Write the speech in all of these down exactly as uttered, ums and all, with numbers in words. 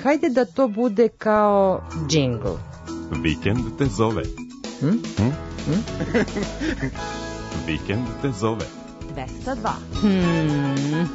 hajde da to bude kao džingl. Vikend te zove. Hm? Hm? Hm? Vikend te zove. dvesta dva. Hmm.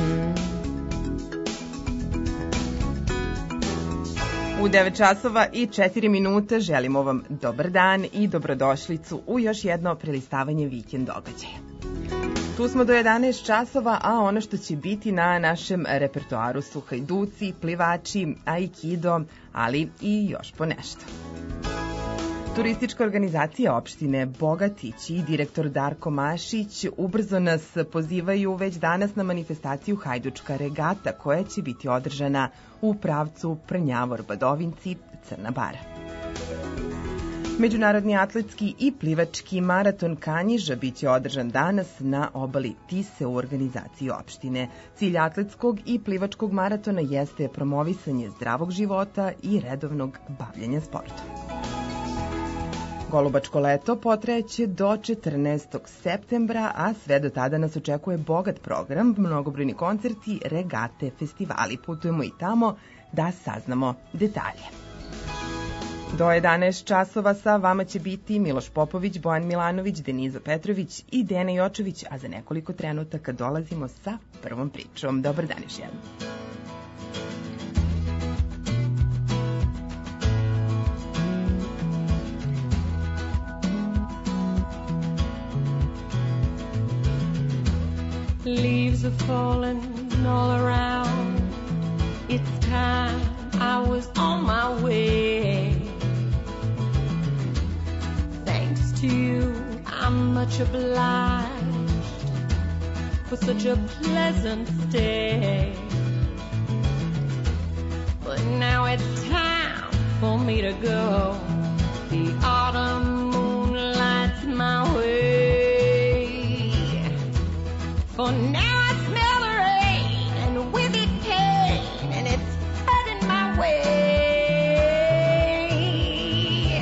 U devet časova i četiri minute želimo vam dobar dan i dobrodošlicu u još jedno prelistavanje vikend događaja. Tu smo do jedanaest časova, a ono što će biti na našem repertoaru su hajduci, plivači, aikido, ali i još po nešto. Turistička organizacija opštine Bogatić i direktor Darko Mašić ubrzo nas pozivaju već danas na manifestaciju Hajdučka regata koja će biti održana u pravcu Prnjavor-Badovinci, Crna Bara. Međunarodni atletski i plivački maraton Kanjiža biće održan danas na obali Tise u organizaciji opštine. Cilj atletskog i plivačkog maratona jeste promovisanje zdravog života i redovnog bavljenja sportom. Golubačko leto potrajeće do četrnaestog septembra, a sve do tada nas očekuje bogat program, mnogobrojni koncerti, regate, festivali. Putujemo i tamo da saznamo detalje. Do jedanaest časova sa vama će biti Miloš Popović, Bojan Milanović, Deniza Petrović i Dena Jočević, a za nekoliko trenutaka dolazimo sa prvom pričom. Dobar dan još jednom. Leaves are falling all around. It's time I was on my way. Thanks to you, I'm much obliged for such a pleasant stay. But now it's time for me to go. The autumn moon lights my way. For now I smell the rain, and with it pain, and it's heading my way.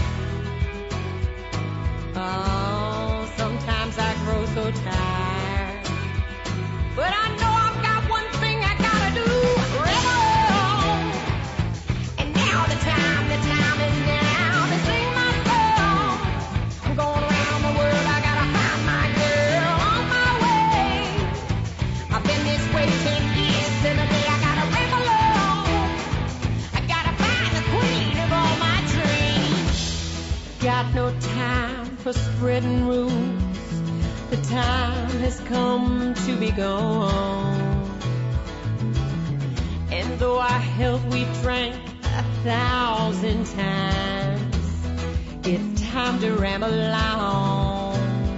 Oh, sometimes I grow so tired, but I know I've got one thing I gotta do, rebel. And now the time, the time is now to sing my song. I'm going around the world, I gotta find my girl on my way. I've been this way ten years, till the day I gotta rip along. I gotta find the queen of all my dreams. Got no time for spreading rumors. The time has come to be gone. And though our health we drank a thousand times, it's time to ramble on.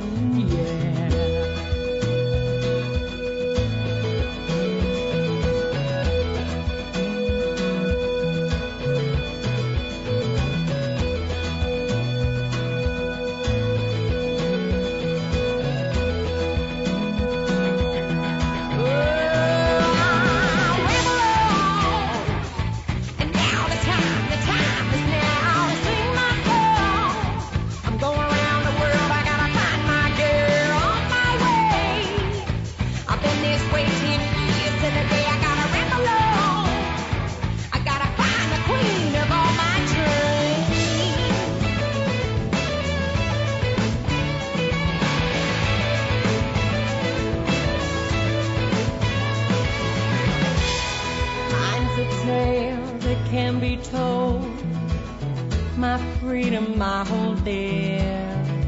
My whole dear,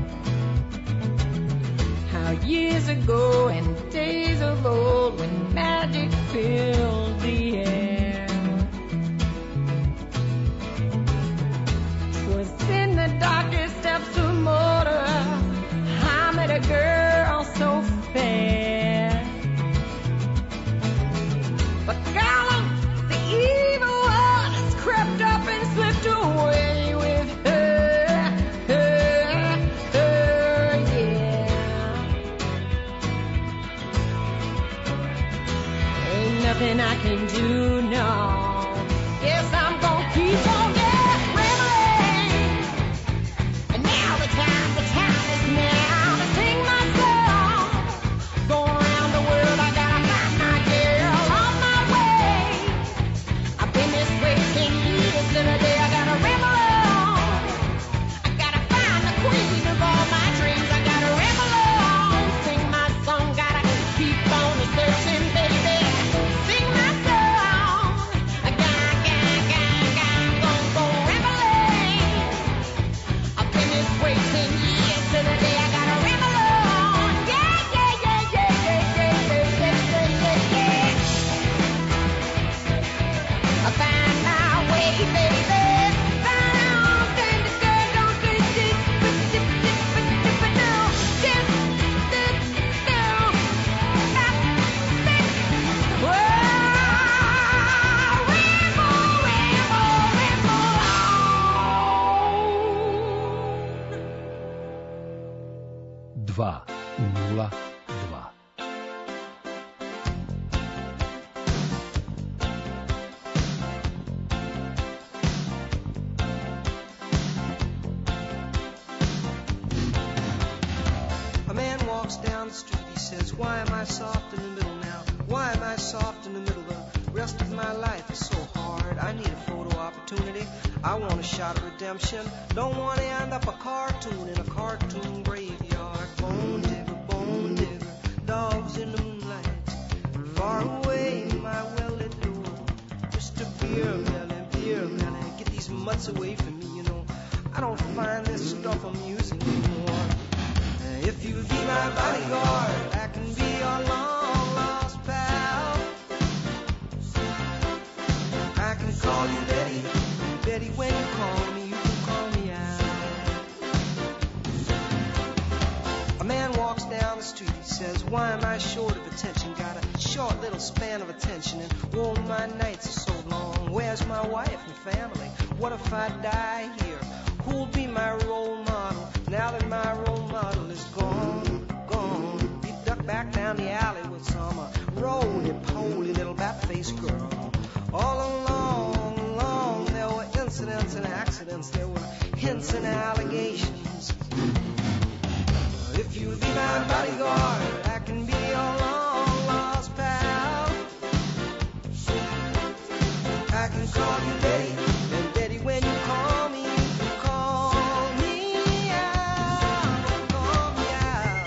how years ago and days of old when magic filled the air. 'Twas in the darkest depths of motor I met a girl so fair. But girl, the evil one has crept up and slipped away with her. Nothing I can do, no. Yes, I'm gonna keep on that rambling. And now the time, the time is now to sing my song. Going around the world, I gotta find my girl on my way. I've been this searching, baby. Sing my song. Gone, gone, gone, gone, gone, go rambling. I've been this way ten years to the day I gotta ramble on. Yeah, yeah, yeah, yeah, yeah, yeah, yeah, yeah, yeah, yeah, yeah. I find my way, baby. dva nula dva. A man walks down the street, he says, why am I soft in the middle now? Why am I soft in the middle? The rest of my life is so hard. I need a photo opportunity. I want a shot of redemption. Don't want to end up a cartoon in a cartoon graveyard. Bone digger, bone digger, dogs in the moonlight. Far away, my well-lit door. Just a beer melon, beer melon. Get these mutts away from me, you know. I don't find this stuff amusing anymore. If you be my bodyguard, I can be your long-lost pal. I can call you Betty, Betty, when you call me, you can call me out. A man walks down the street, he says, why am I short of attention? Got a short little span of attention, and oh, my nights are so long. Where's my wife and family? What if I die here? Who'll be my role model now that my role model is gone, gone? He ducked back down the alley with some uh, roly-poly little bat-faced girl. All along, along, there were incidents and accidents, there were hints and allegations. If you be my bodyguard, I can be your long-lost pal. I can call you Betty, and Betty, when you call me, you can call me out, call me out.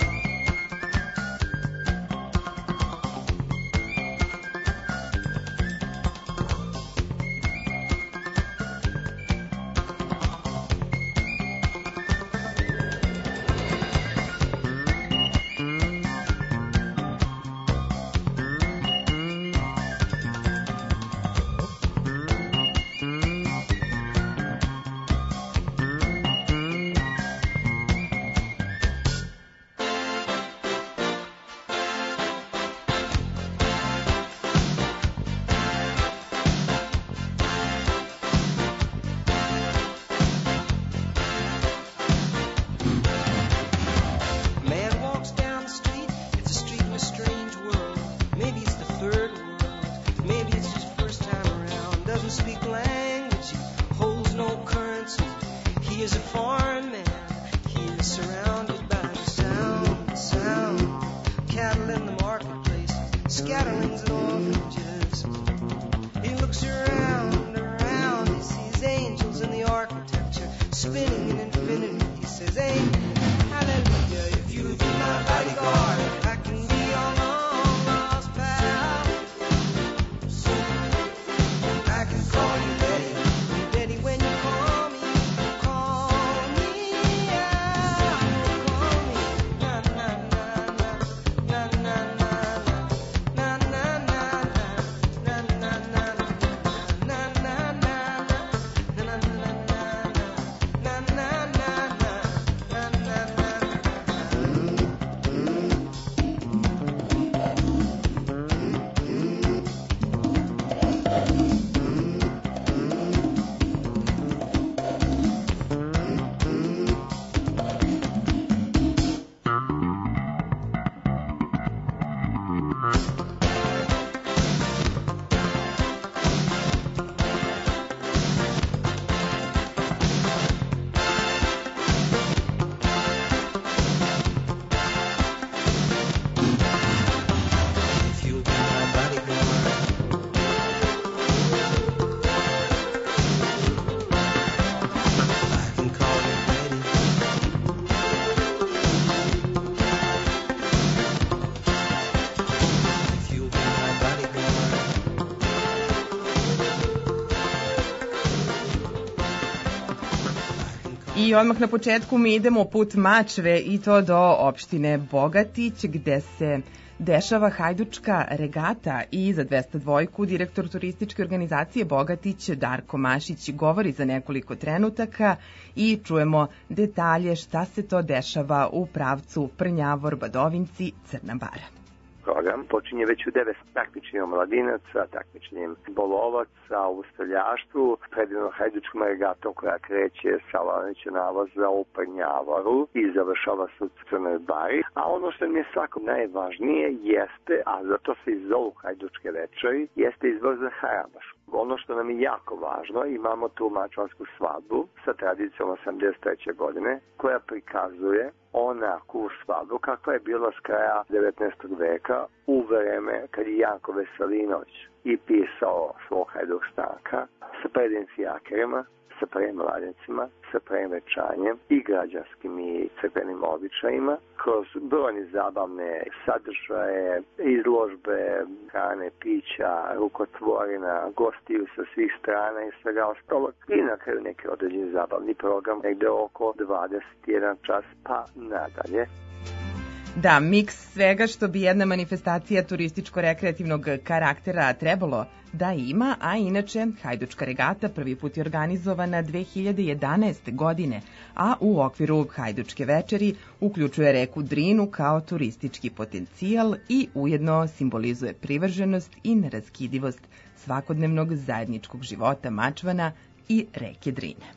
I odmah na početku mi idemo put Mačve i to do opštine Bogatić gde se dešava hajdučka regata i za dvesta dva direktor turističke organizacije Bogatić Darko Mašić govori za nekoliko trenutaka i čujemo detalje šta se to dešava u pravcu Prnjavor, Badovinci, Crna Bara. Program počinje već u devet takmičenjem mladinaca, takmičenjem bolovaca u streljaštvu, predivnom hajdučkom regatom koja kreće sa Lanića navoza u Prnjavoru i završava se u Crnoj Bari. A ono što mi je svako najvažnije jeste, a zato se i zovu hajdučke večeri, jeste izbor za harabaš. Ono što nam je jako važno, imamo tu mačvansku svadbu sa tradicijom osamdeset treće godine koja prikazuje onaku svadbu kakva je bila s kraja devetnaestog veka u vreme kad je Janko Veselinović i pisao svog hajduk stanka sa predivnim fijakerima, sa prvim mladencima, sa prvim večanjem i građanskim i crkvenim običajima, kroz brojne zabavne sadržaje, izložbe, hrane, pića, rukotvorina, gostiju sa svih strana i svega ostalog i na kraju neki određeni zabavni program negde oko dvadeset jedan čas pa nadalje. Da, miks svega što bi jedna manifestacija turističko-rekreativnog karaktera trebalo da ima, a inače hajdučka regata prvi put je organizovana dve hiljade jedanaeste. godine, a u okviru hajdučke večeri uključuje reku Drinu kao turistički potencijal i ujedno simbolizuje privrženost i neraskidivost svakodnevnog zajedničkog života Mačvana i reke Drine.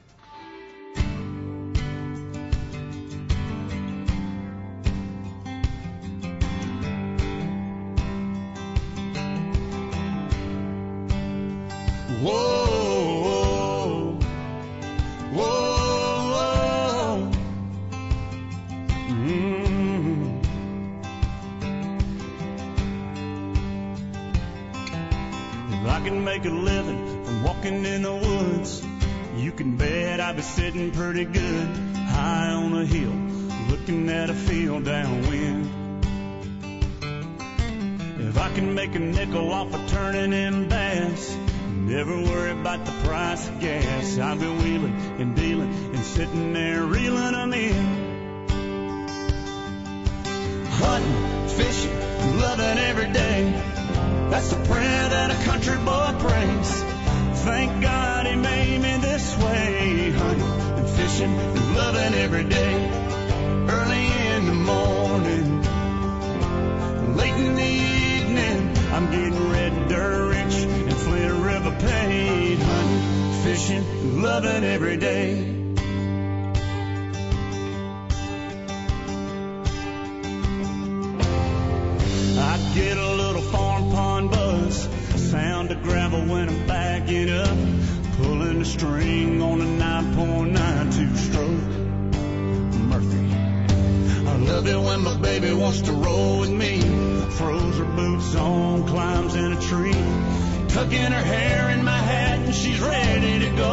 Whoa, whoa, whoa. Mm. If I can make a living from walking in the woods, you can bet I'd be sitting pretty good high on a hill, looking at a field downwind. If I can make a nickel off of turning in bass, never worry about the price of gas. I'll be wheeling and dealing and sitting there reeling them in. Hunting, fishing, loving every day. That's the prayer that a country boy prays. Thank God he made me this way. Hunting and fishing and loving every day. Early in the morning, late in the evening, I'm getting red dirt rich and Flint River paid. Hunting, fishing, loving every day. I get a little farm pond buzz, sound of gravel when I'm backing up, pulling the string on a nine point nine two stroke Murphy. I love it when my baby wants to roll with me, throws her boots on, climbs in a tree, tucking her hair in my hat and she's ready to go.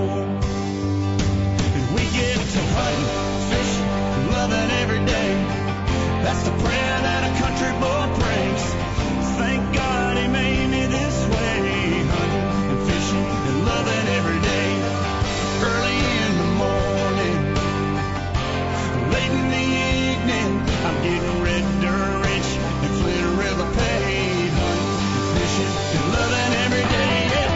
And we get to hunting, fishing, loving every day. That's the prayer that a country boy prays. Thank God he made me this way. Hunting and fishing and loving every day. Early in the morning, late in the evening, I'm getting red dirt rich and Flint River paid. Hunting and fishing and loving every day. Yeah.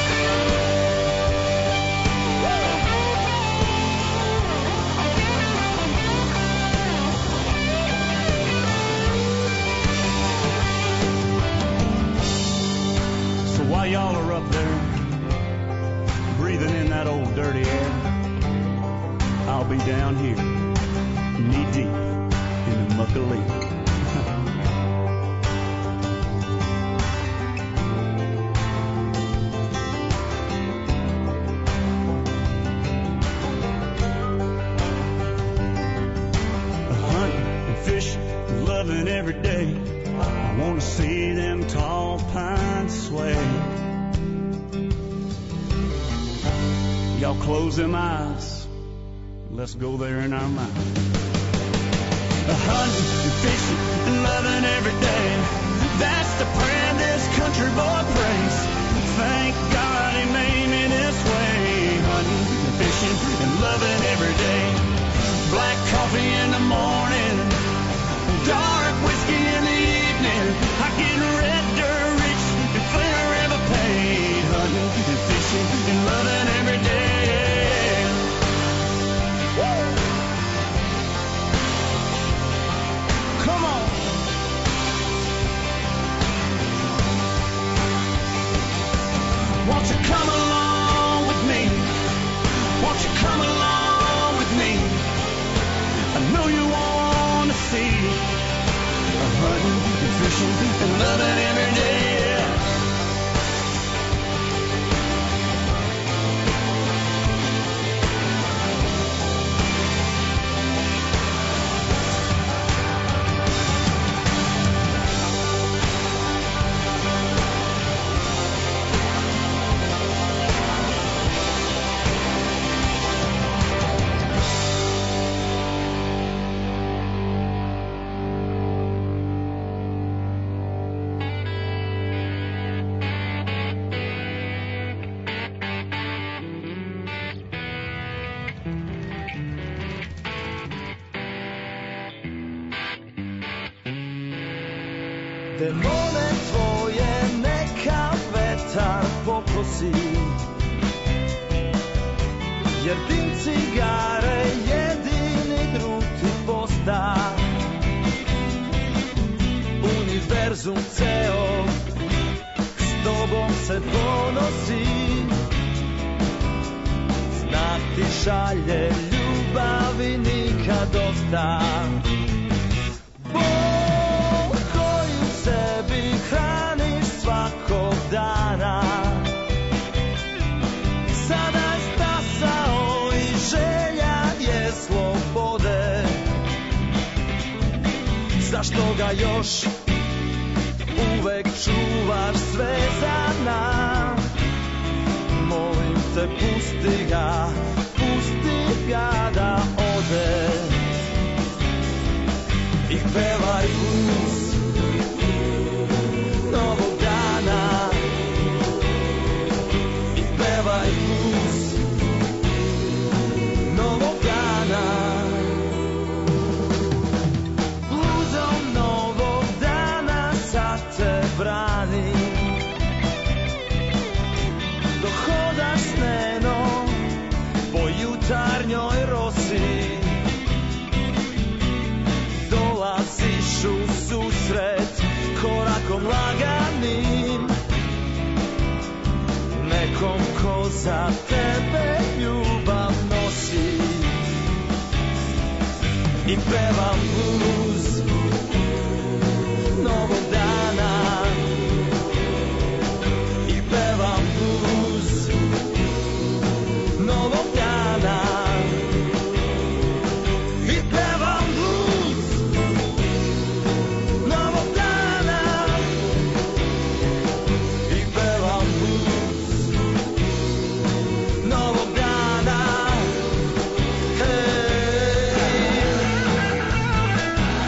So while y'all are up there breathing in that old dirty air, I'll be down here knee deep in the muck of leaf. Hunting and fishing, loving every day. I want to see them tall pines sway. Y'all close them eyes. Let's go there in our mind. Hunting and fishing and loving every day. That's the prayer this country boy prays. Thank God he made me this way. Hunting and fishing and loving every day. coffee in the morning, dark whiskey in the evening. I get red dirt rich before I ever paid. Hunting and fishing and loving every day. Woo! Come on. Won't you come along with me? Won't you come along with me? I know you want to see a hunting and fishing and loving every day. Demone tvoje neka vetar pokosi, jer dim cigare jedini drug ti posta. Univerzum ceo s tobom se ponosi, znak ti šalje ljubavi nikad dosta. Sebi hraniš svakog dana, sada je stasao i želja je slobode. Zašto ga još uvek čuvaš sve za nas? Molim te pusti ga, pusti ga da ode i pevaj blues novog dana, i pevaj blues novog dana. Bluzom novog dana sad te brani, dok hodaš s nenom po jutarnjoj rosi. Dolaziš u susret korakom laganim nekom ko za tebe ljubav nosi. I pevam blues novog dana, i pevam blues novog dana, i pevam blues novog dana, i pevam blues novog dana. Hey.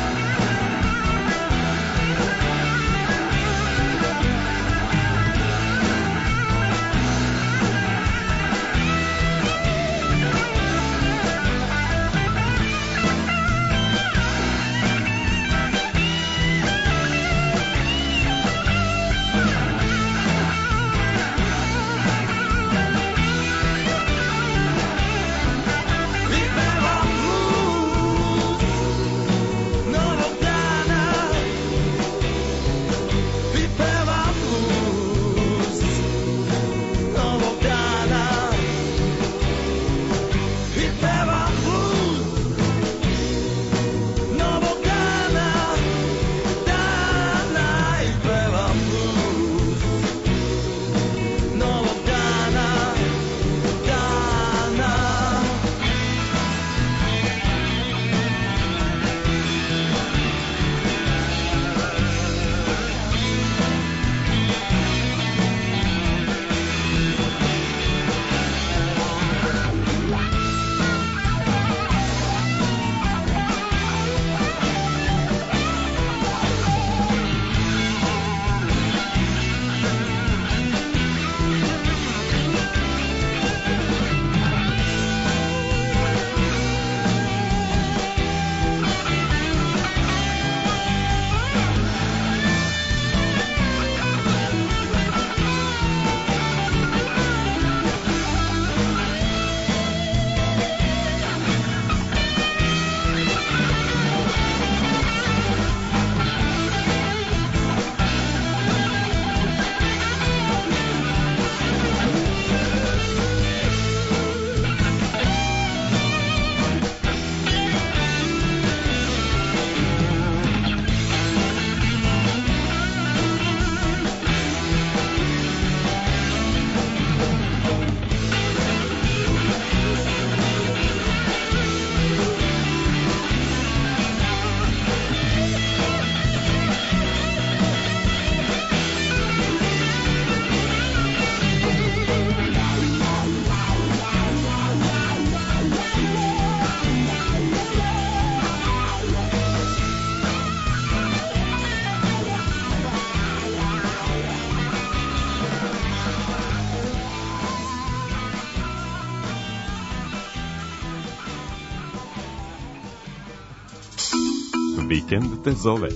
Vikend te zove.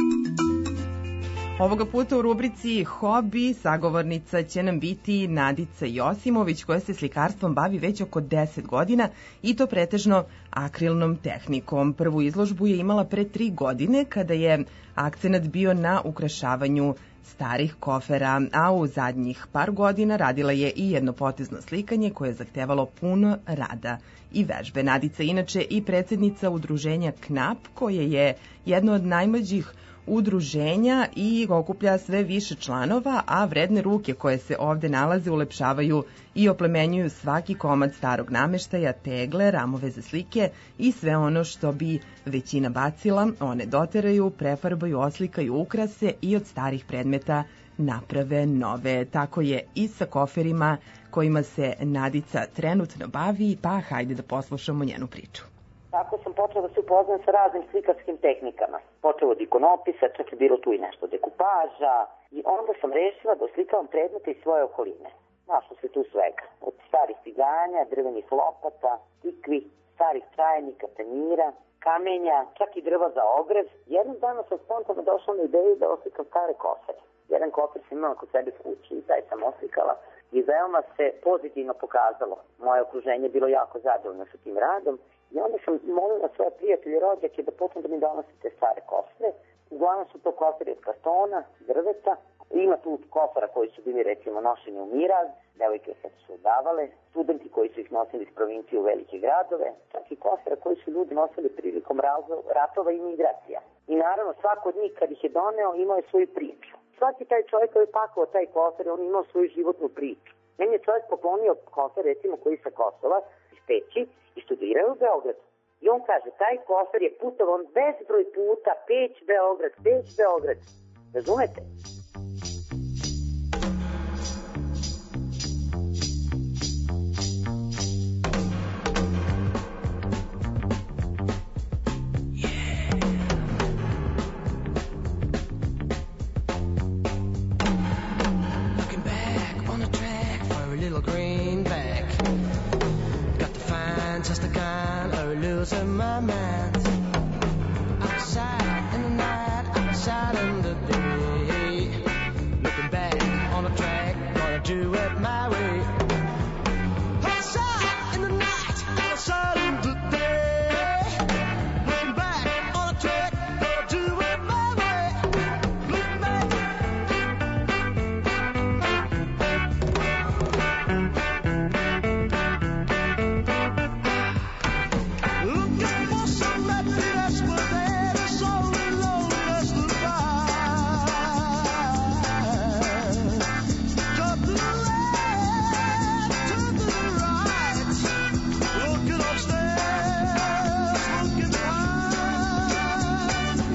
Ovoga puta u rubrici Hobi sagovornica će nam biti Nadica Josimović, koja se slikarstvom bavi već oko deset godina i to pretežno akrilnom tehnikom. Prvu izložbu je imala pre tri godine kada je akcenat bio na ukrašavanju starih kofera, a u zadnjih par godina radila je i jednopotezno slikanje koje je zahtevalo puno rada i vežbe. Nadica inače i predsednica udruženja KNAP, koje je jedno od najmlađih udruženja i okuplja sve više članova, a vredne ruke koje se ovde nalaze ulepšavaju i oplemenjuju svaki komad starog nameštaja, tegle, ramove za slike i sve ono što bi većina bacila, one doteraju, prefarbaju, oslikaju, ukrase i od starih predmeta naprave nove. Tako je i sa koferima kojima se Nadica trenutno bavi, pa hajde da poslušamo njenu priču. Tako sam počela da se upoznam sa raznim slikarskim tehnikama. Počela od ikonopisa, čak je bilo tu i nešto dekupaža i onda sam rešila da oslikavam predmete iz svoje okoline. Našlo se tu svega. Od starih ciganja, drvenih lopata, tikvi, starih čajnika, tanjira, kamenja, čak i drva za ogrev. Jednog dana sam spontano došla na ideju da oslikam stare kofere. Jedan kofer sam imala kod sebe kući i taj sam oslikala i veoma se pozitivno pokazalo. Moje okruženje je bilo jako zadovoljno sa tim radom. I onda sam molila svoje prijatelje i rođake da počnu da mi donose te stare kofere. Uglavnom su to kofere od kartona, drveta. Ima tu kofera koji su bili recimo nošeni u miraz, devojke se su davale, studenti koji su ih nosili iz provincije u velike gradove, čak i kofera koji su ljudi nosili prilikom ratova i migracija. I naravno svako od njih kad ih je doneo imao je svoju priču. Svaki taj čovjek koji je pakovao taj kofer, on imao svoju životnu priču. Meni je čovjek poklonio kofer recimo koji sa Kosova, iz Peći, i studirao u Beogradu. I on kaže, taj kofer je putovan bezbroj puta, Peć, Beograd, Peć, Beograd. Razumete? Losing my mind outside in the night, outside in the day. Looking back on the track, gonna do it my way. Outside in the night, outside in the day. Looking back on the track, gonna do it my way. Looking back. Looking for some happiness, but that is so lonely as the fire. Jump to the left, turn to the right. Looking upstairs, looking behind.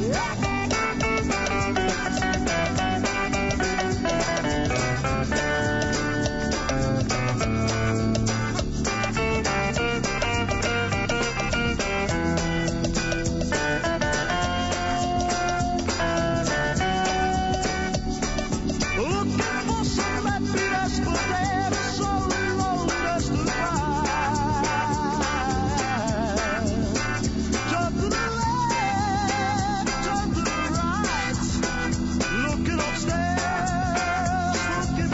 Looking for some happiness, but that is so lonely as the fire. Jump to the left, turn to the right. Looking upstairs, looking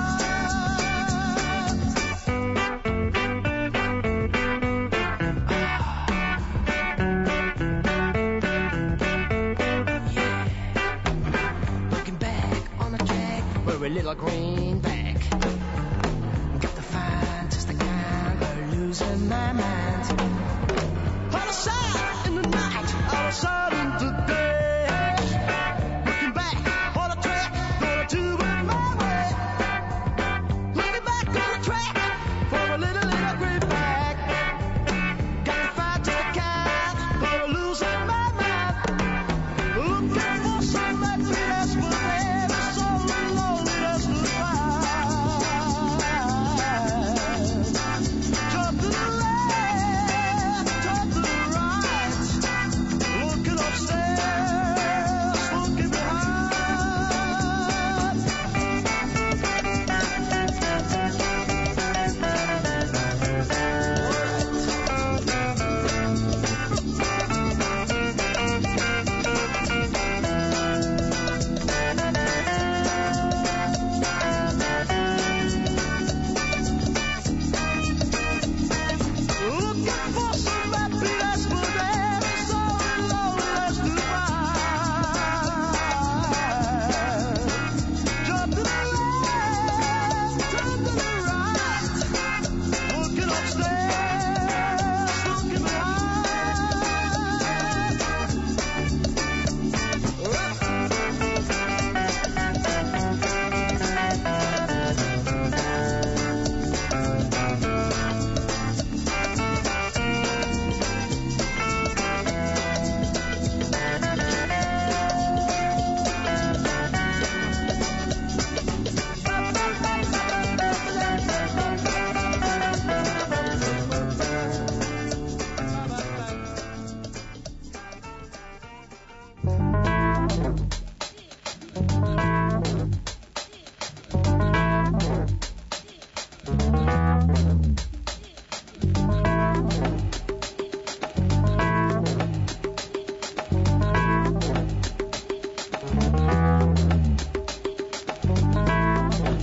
behind. Looking back on the track, we're a little greenback. Got to find just the kind of losing my mind. Outside in the night, outside in the day. Looking back on the track, gonna do it my way. Looking back on the track for a little, little greenback. Got to find just the kind of losing my mind. Looking for some happiness, but that is so lonely as the fire. Jump to the left, jump to the right. Looking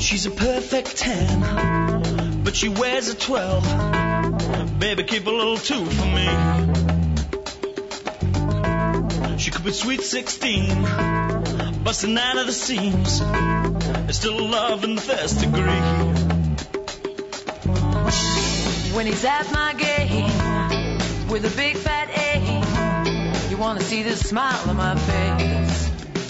She's a perfect ten, but she wears a twelve. Baby, keep a little two for me. She could be sweet sixteen, busting out of the seams. There's still love in the first degree. When he's at my game with a big fat A, you wanna see the smile on my face.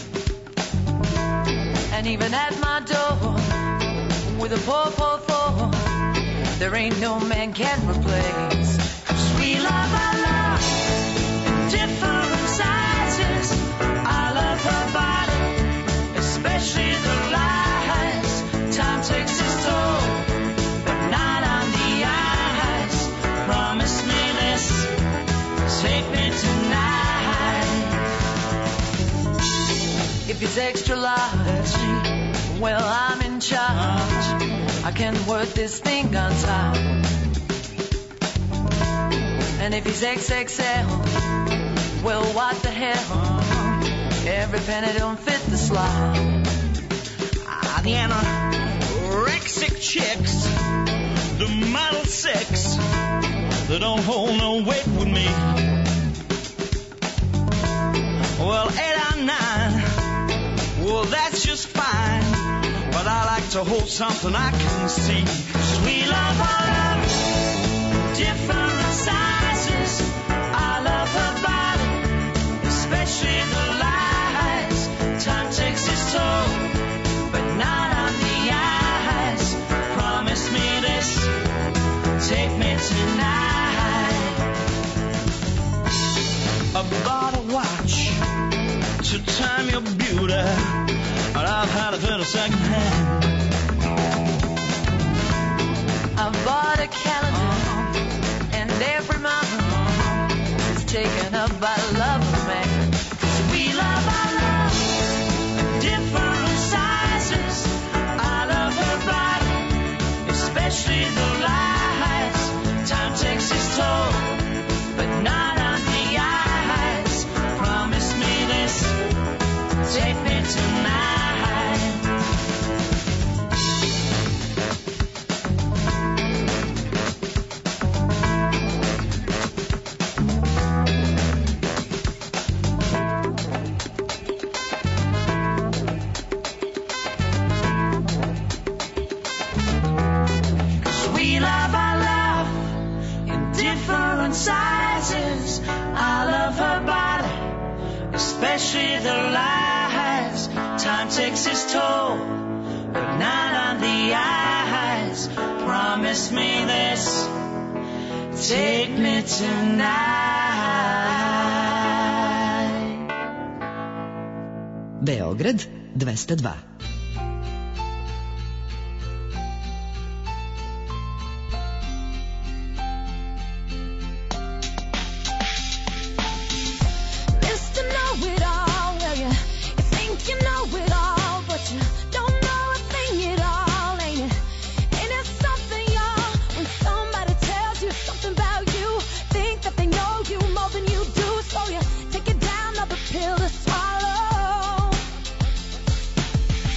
And even at my door with a four four four, there ain't no man can replace. 'Cause we love our love in different sizes. I love her body, especially the lies. Time takes its toll, but not on the eyes. Promise me this, take me tonight. If it's extra large, well, I'm in charge. I can work this thing on top. And if he's X X L, well, what the hell? Every penny don't fit the slot. Ah, the anorexic chicks, the model six, they don't hold no weight with me. Well, eight or nine, well, that's just fine. But I like to hold something I can see. 'Cause we love our love, different sizes. I love her body, especially the lies. Time takes its toll, but not on the eyes. Promise me this, take me tonight. I bought a watch to time your beauty, but I've had it in a second hand. I bought a calendar, and every month is taken up by love, man. 'Cause we love our love, different sizes. I love her body, especially the lies. Time takes its toll, but not on the eyes. Promise me this, take me tonight. Sizes. I love her body, especially the lies. Time takes its toll, but not on the eyes. Promise me this, take me tonight. Beograd dvesta dva. Pill to swallow.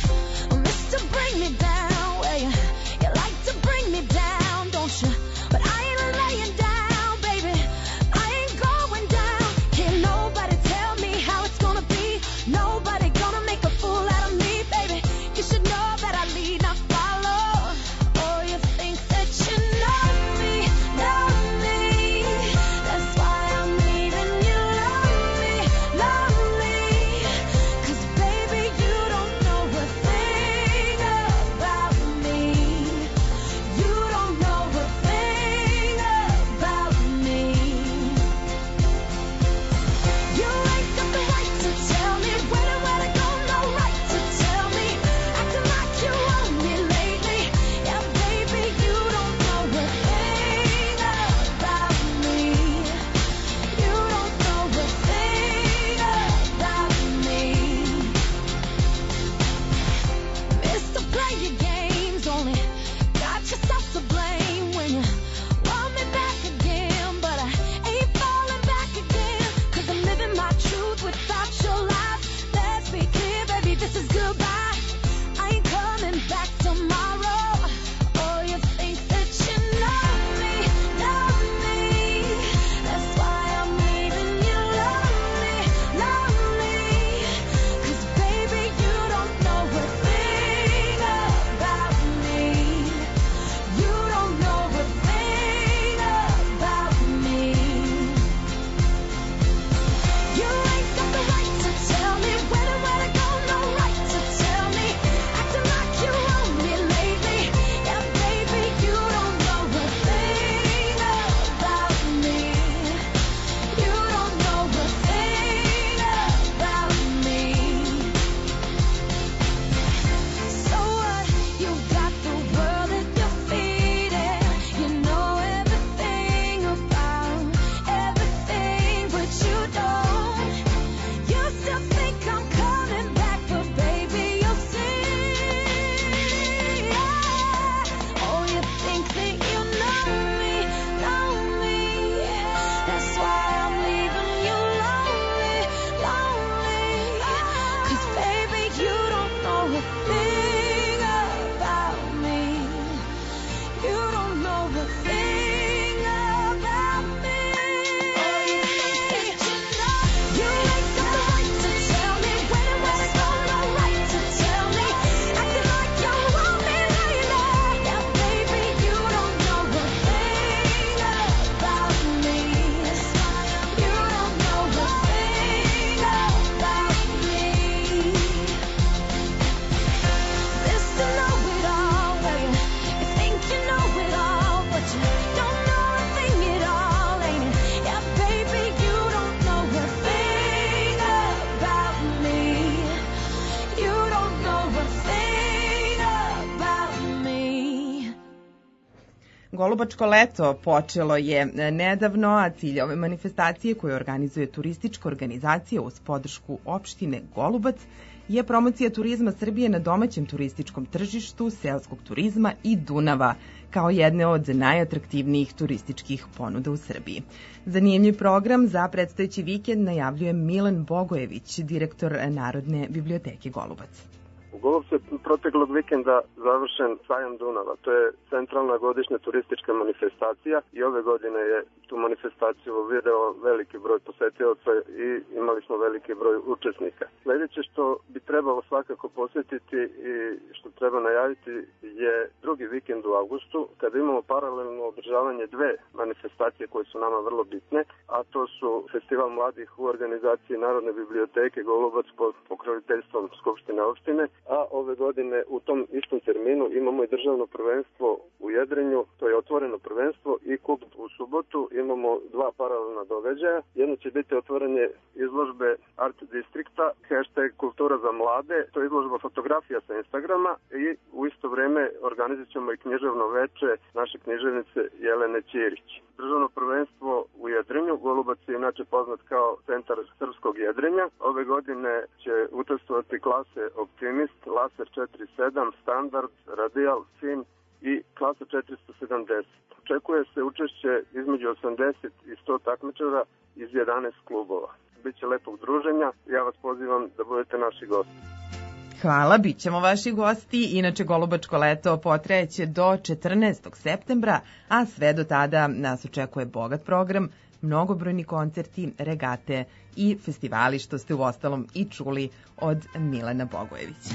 Golubačko leto počelo je nedavno, a cilj ove manifestacije koju organizuje turistička organizacija uz podršku opštine Golubac je promocija turizma Srbije na domaćem turističkom tržištu, seoskog turizma i Dunava, kao jedne od najatraktivnijih turističkih ponuda u Srbiji. Zanimljiv program za predstojeći vikend najavljuje Milan Bogojević, direktor Narodne biblioteke Golubac. U Golubcu je proteklog vikenda završen sajam Dunava. To je centralna godišnja turistička manifestacija i ove godine je tu manifestaciju video veliki broj posetioca i imali smo veliki broj učesnika. Sljedeće što bi trebalo svakako posjetiti i što treba najaviti je drugi vikend u avgustu, kada imamo paralelno održavanje dve manifestacije koje su nama vrlo bitne, a to su Festival mladih u organizaciji Narodne biblioteke Golubac pod pokroviteljstvom Skupštine opštine, a ove godine u tom istom terminu imamo i državno prvenstvo u Jedrenju, to je otvoreno prvenstvo i kup u subotu. Imamo dva paralelna događaja. Jedno će biti otvaranje izložbe Art Distrikta, hashtag Kultura za mlade, to je izložba fotografija sa Instagrama i u isto vreme organizat ćemo i književno veče naše književnice Jelene Ćirić. Državno prvenstvo u Jedrenju, Golubac je inače poznat kao centar srpskog jedrenja. Ove godine će učestvovati klase Optimist, Laser četiri sedam, Standard, Radial, Fin i klasa četiristo sedamdeset. Očekuje se učešće između osamdeset i sto takmičara iz jedanaest klubova. Biće lepog druženja, ja vas pozivam da budete naši gosti. Hvala, bit ćemo vaši gosti. Inače, Golubačko leto potrajeće do četrnaestog septembra, a sve do tada nas očekuje bogat program, mnogobrojni koncerti, regate i festivali, što ste uostalom i čuli od Milana Bogojevića.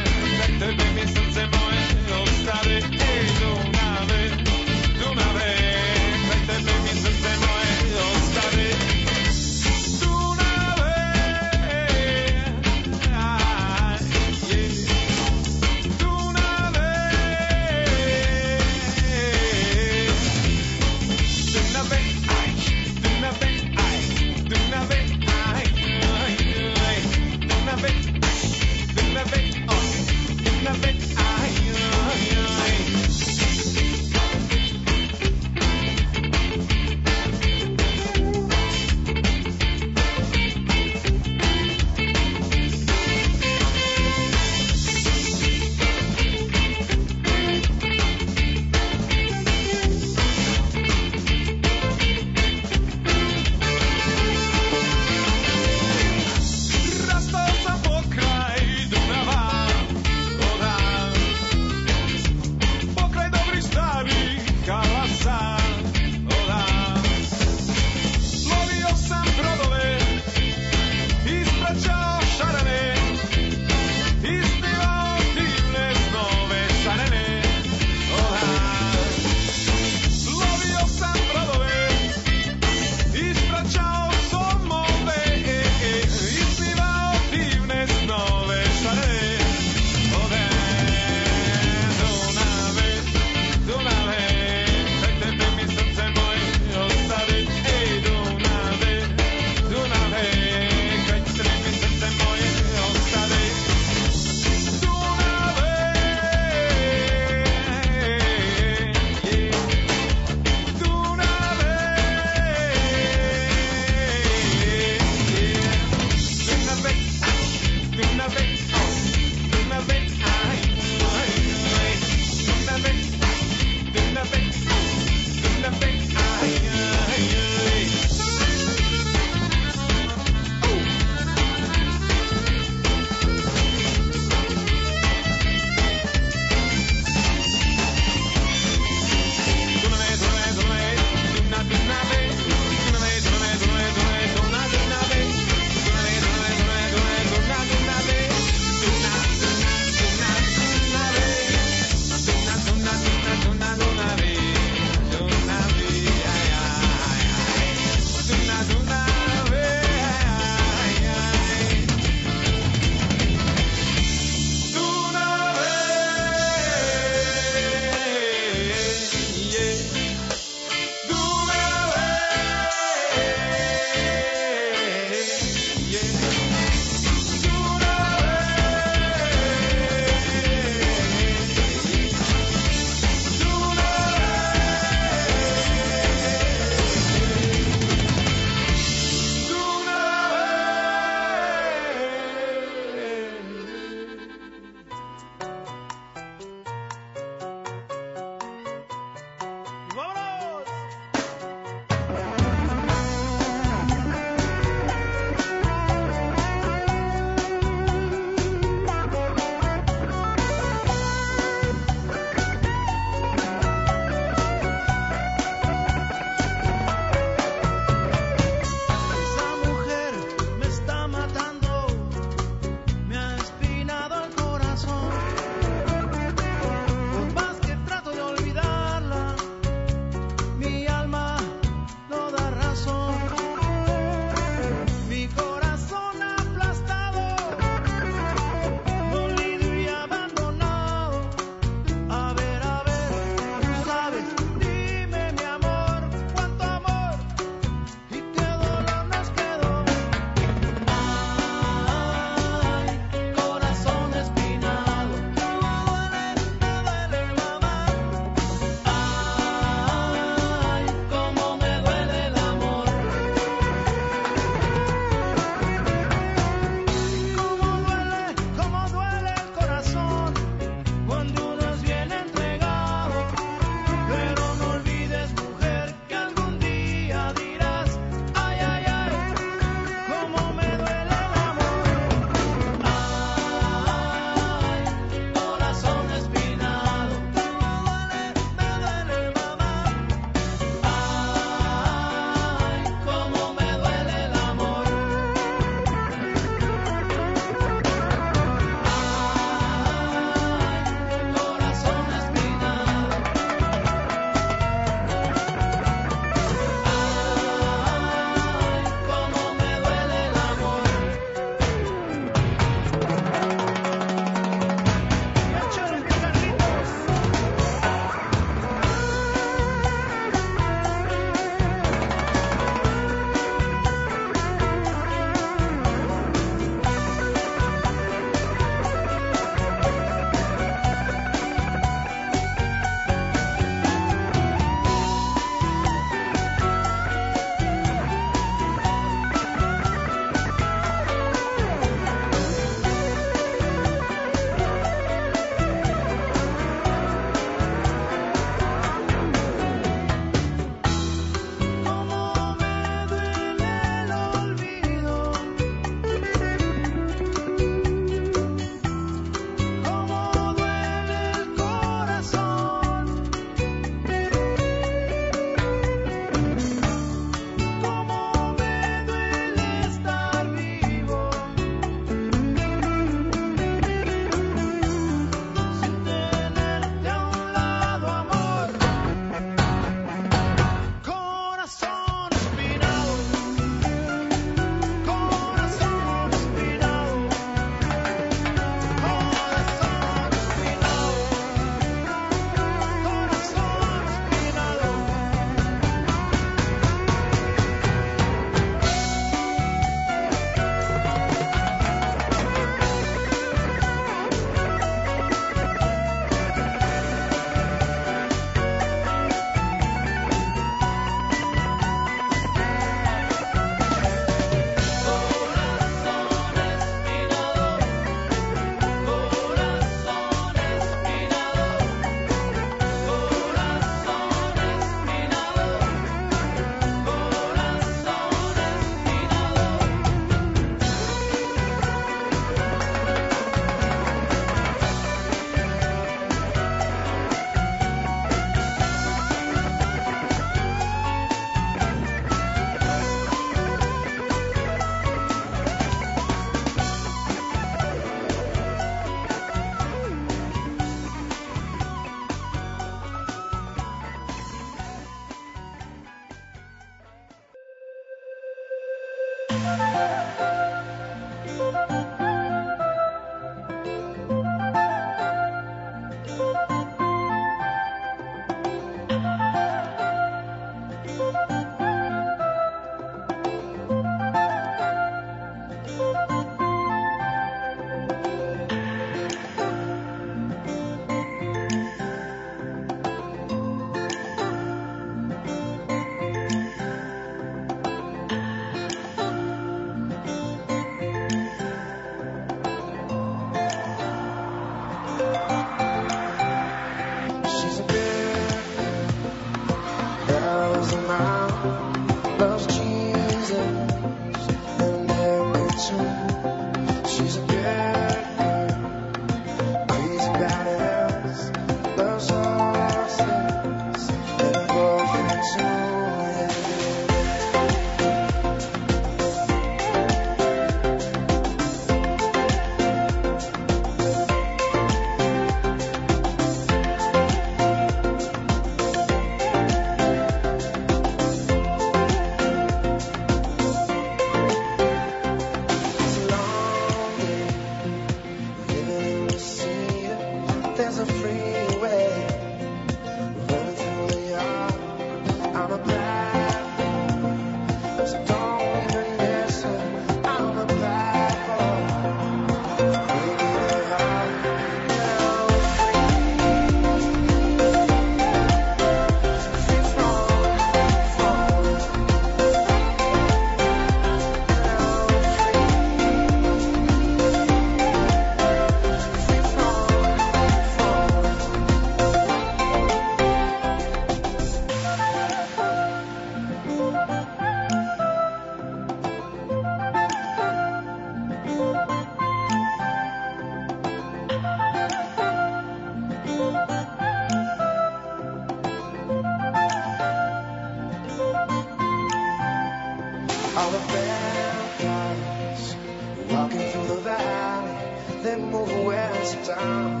All the bad guys walking through the valley, they move west down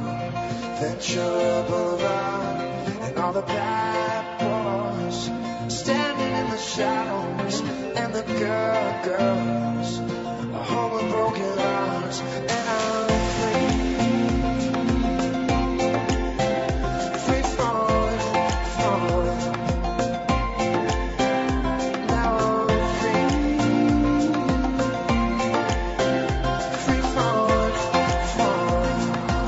Ventura Boulevard, and all the bad boys standing in the shadows, and the good girls are home with broken hearts, and I'm free. Free falling, falling. Now I'm free. Free falling, falling.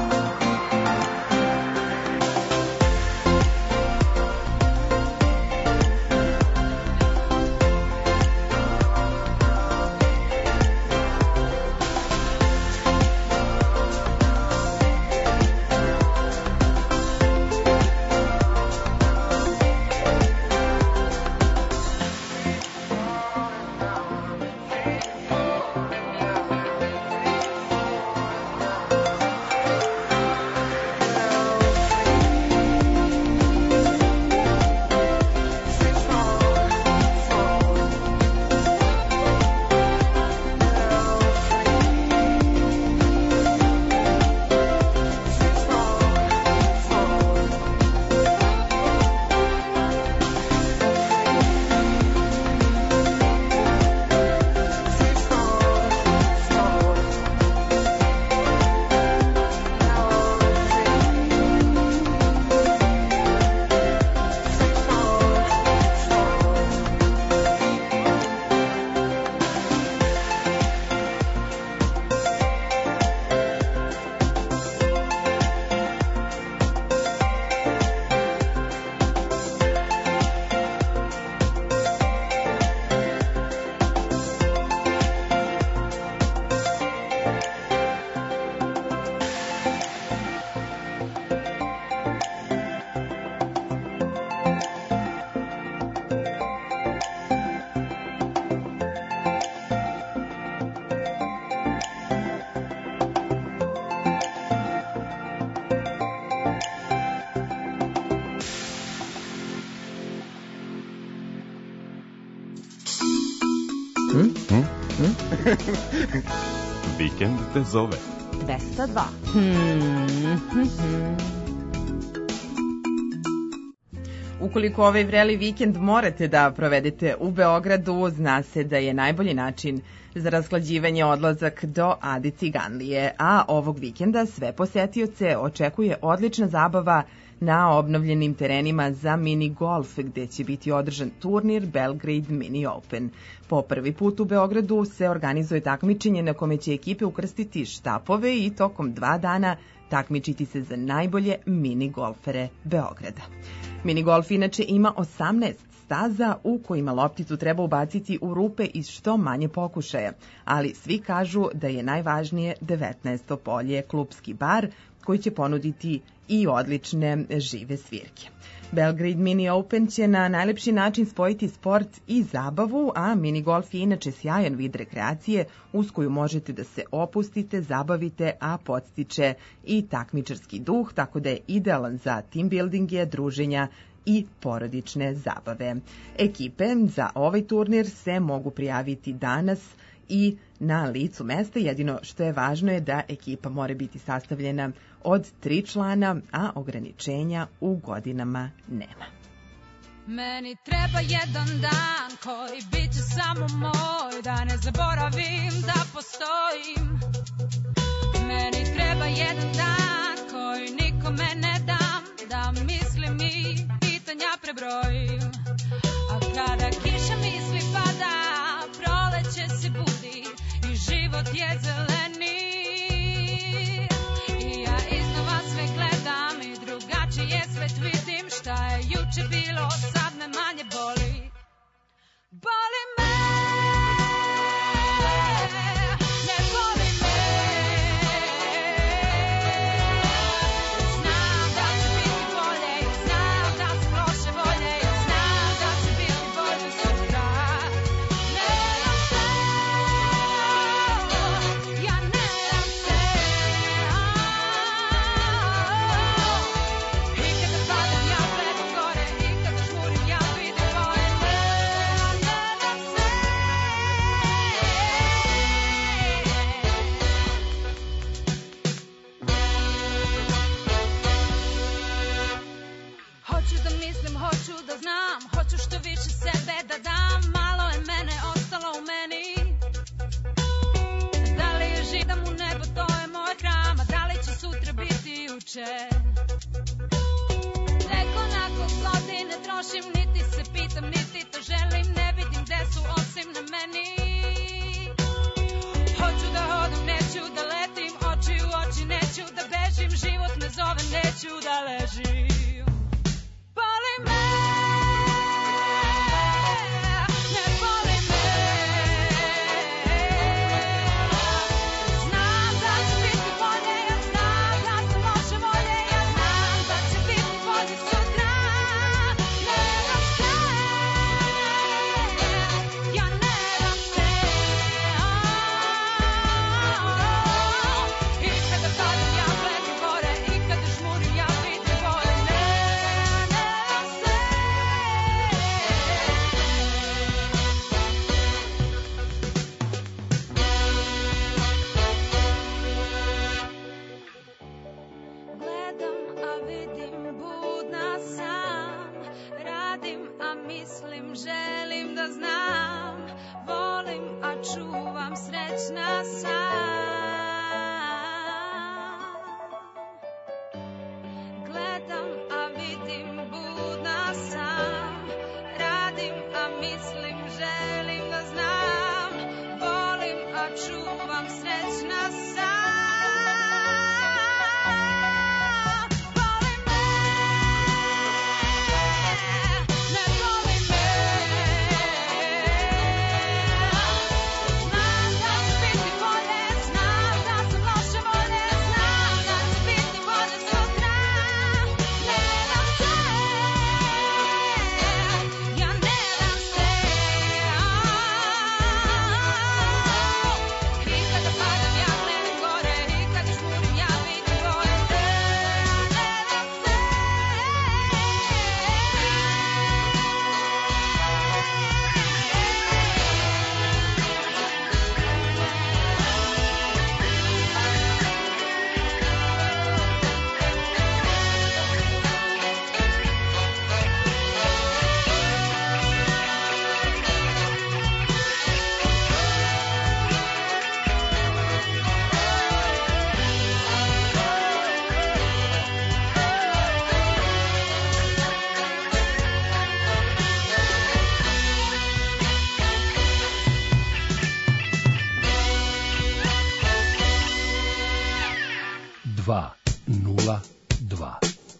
Vikend te zove. dvesta dva. Hmm. U Ukoliko ovaj vreli vikend morate da provedete u Beogradu, zna se da je najbolji način za rasklađivanje odlazak do Ade Ciganlije, a ovog vikenda sve posetioce očekuje odlična zabava na obnovljenim terenima za mini golf, gde će biti održan turnir Belgrade Mini Open. Po prvi put u Beogradu se organizuje takmičenje na kome će ekipe ukrstiti štapove i tokom dva dana takmičiti se za najbolje mini golfere Beograda. Mini golf inače ima osamnaest staza u kojima lopticu treba ubaciti u rupe iz što manje pokušaja, ali svi kažu da je najvažnije devetnaesto polje klupski bar koji će ponuditi i odlične žive svirke. Belgrade Mini Open će na najlepši način spojiti sport i zabavu, a mini golf je inače sjajan vid rekreacije uz koju možete da se opustite, zabavite, a podstiče i takmičarski duh, tako da je idealan za team buildinge, druženja i porodične zabave. Ekipe za ovaj turnir se mogu prijaviti danas i na licu mesta, jedino što je važno je da ekipa mora biti sastavljena od tri člana, a ograničenja u godinama nema. Meni treba jedan dan koji bit će samo moj, da ne zaboravim da postojim. Meni treba jedan dan koji nikome ne dam, da mislim i pitanja prebrojim. A kada kiša misli pada, proleće se budi i život je zeleni. I ja iznova sve gledam i drugačije svet vidim. Šta je juče bilo, sad me manje boli. Boli me, ne boli me. Znam da će biti bolje, znam da sam loše volje, znam da će biti bolje sutra. Ne dam se, ja ne dam se. I kada padam ja gledam gore, i kada žmurim ja vidim tvoje. Ne, ne dam se. Hoću da mislim, hoću da znam, hoću što više sebe da dam. Malo je mene ostalo u meni. Da li je židam u nebo, to je moj hram, a da li će sutra biti juče? Neko nakon godine trošim, niti se pitam, niti to želim. Ne vidim gde su osim na meni. Hoću da hodam, neću da letim, oči u oči, neću da bežim. Život me zove, neću da ležim. Boli me, ne boli me. Znam da će biti bolje, ja znam da sam loše volje, ja znam da će biti bolje sutra. Ne dam se, ja ne dam se. I kada padam ja gledam gore, i kada žmurim ja vidim tvoje. Ne, ne dam se. Gledam, a vidim, budna sam. Radim, a mislim, želim da znam. Volim, a čuvam, srećna sam. Gledam, a vidim, budna sam. Radim, a mislim, želim da znam. Volim, a čuvam, srećna sam. Boli me, ne boli me. Znam da će biti bolje, znam nula dva.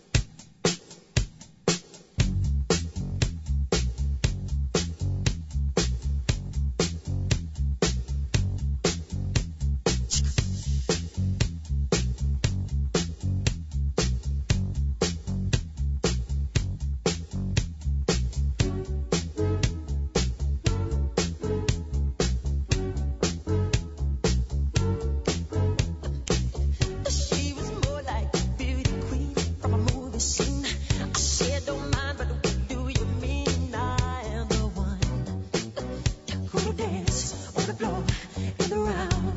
She was more like a beauty queen from a movie scene. I said, don't mind, but what do you mean? I am the one who will dance on the floor in the round.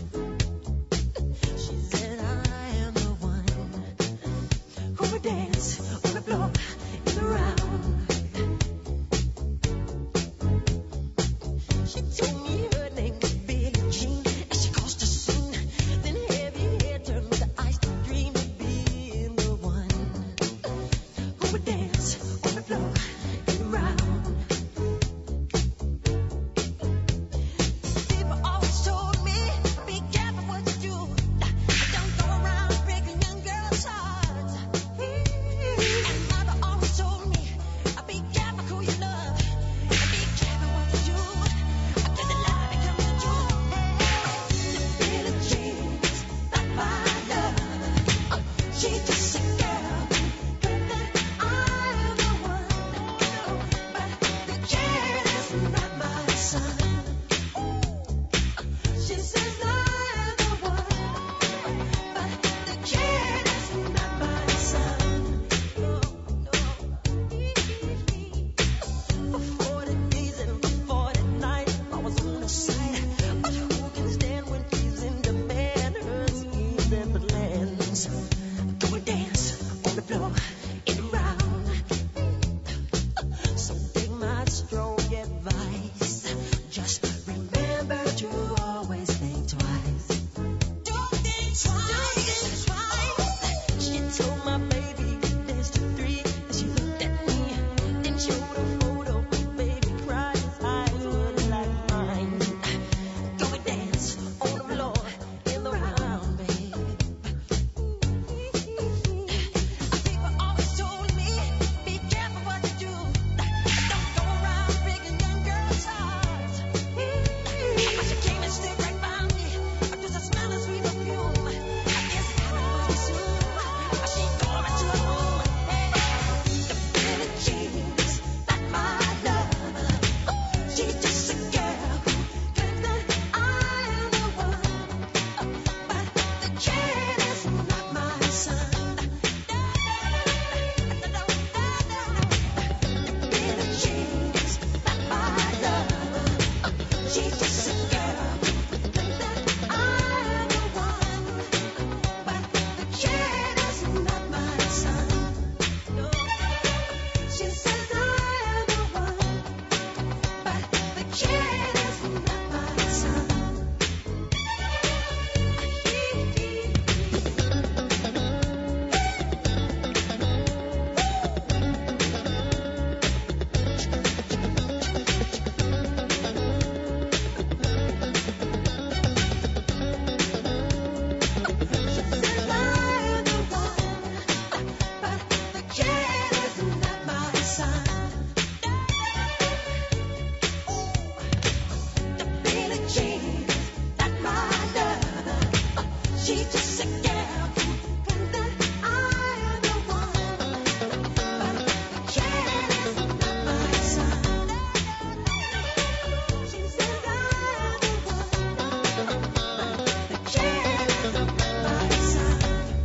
She said, I am the one who will dance on the floor in the round. She told me her name was Billie Jean, and she caused a scene. Then heavy hair turned with the ice to dream of being the one who would dance on the floor and round. People always told me, be careful what you do. Don't go around breaking young girls' hearts. And mother always told me, be careful who you love. Be careful what you do. Cause the lie becomes the truth. Billie Jean's not my love. She's just a girl. I am the one. But the kid is not my son. She says I am the one. But the kid is not my son. For forty days and for forty nights, I was on her side. But who can stand when she's in demand? Her schemes and plans. Go and dance on the floor and round. So take my strong advice. Just remember to always think twice. Don't think twice. She told my baby dance to three. She looked at me, then showed a photo. Baby cried, his eyes were like mine. Go and dance on the floor in the round, baby. People always told me, be careful what you do. Don't go around breaking young girls' hearts. But she came and stood right by me. Just the smell of sweet perfume. I guess I was assumed. She tore me to a room. The Billie Jean's not my love. She's just a girl who claims that I am the one. But the kid is not my son. Billie Jean's not my love. She's just a girl who claims that I am the one. But the kid is not my son. She says I am the one. But the kid is not my son. She's just a girl who claims that I am the one. But the kid is not my son. She says I am the one. But the kid is not my son.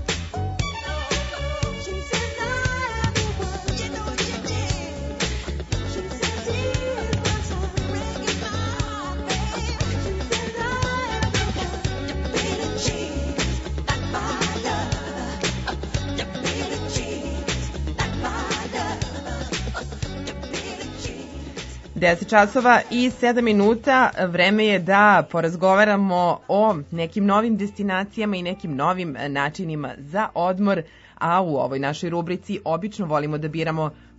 She says I am the one. You know you did. She says he is my son. Breaking my heart, baby. She says I am the one. The Billie Jean's not my love. The Billie Jean's not my love. The Billie Jean's. deset časova i sedam minuta, vreme je da porazgovaramo o nekim novim destinacijama i nekim novim načinima za odmor, a u ovoj našoj rubrici obično volimo da biramo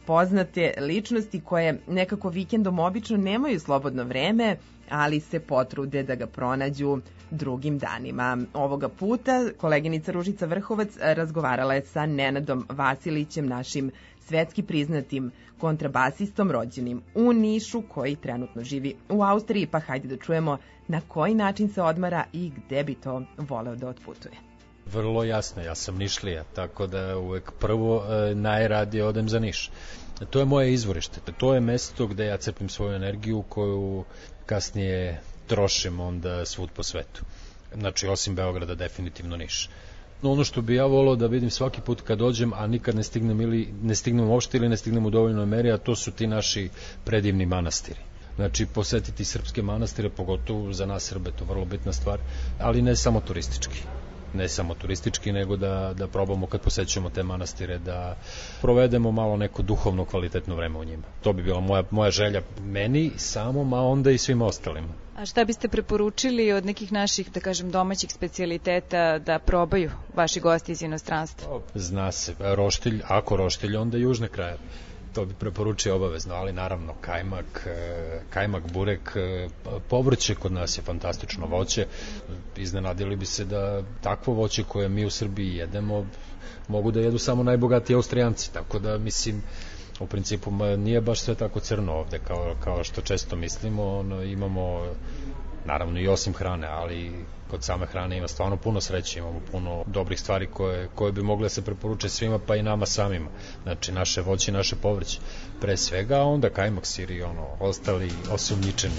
poznate ličnosti koje nekako vikendom obično nemaju slobodno vreme, ali se potrude da ga pronađu drugim danima. Ovoga puta koleginica Ružica Vrhovac razgovarala je sa Nenadom Vasilićem, našim svetski priznatim kontrabasistom rođenim u Nišu, koji trenutno živi u Austriji, pa hajde da čujemo na koji način se odmara i gde bi to voleo da otputuje. Vrlo jasno, ja sam Nišlija, tako da uvek prvo e, najradije odem za Niš. To je moje izvorište, to je mesto gde ja crpim svoju energiju koju kasnije trošim onda svud po svetu. Znači, osim Beograda, definitivno Niš. No, ono što bi ja volao da vidim svaki put kad dođem, a nikad ne stignem ili ne stignem uopšte ili ne stignem u dovoljnoj meri, a to su ti naši predivni manastiri. Znači, posetiti srpske manastire, pogotovo za nas Srbe, to je vrlo bitna stvar, ali ne samo turistički. Ne samo turistički, nego da, da probamo kad posećujemo te manastire, da provedemo malo neko duhovno kvalitetno vreme u njima. To bi bila moja, moja želja meni samom, a onda i svima ostalima. A šta biste preporučili od nekih naših, da kažem, domaćih specijaliteta da probaju vaši gosti iz inostranstva? Zna se, roštilj, ako roštilj, onda južne kraje. To bi preporučio obavezno, ali naravno kajmak, kajmak, burek, povrće kod nas je fantastično voće. Iznenadili bi se da takvo voće koje mi u Srbiji jedemo mogu da jedu samo najbogatiji Austrijanci, tako da mislim u principu nije baš sve tako crno ovde kao, kao što često mislimo. Ono, imamo naravno i osim hrane, ali kod same hrane ima stvarno puno sreće, imamo puno dobrih stvari koje, koje bi mogle da se preporuče svima, pa i nama samima. Znači, naše voće i naše povrće pre svega, a onda kajmak, sir i ono, ostali osumnjičeni.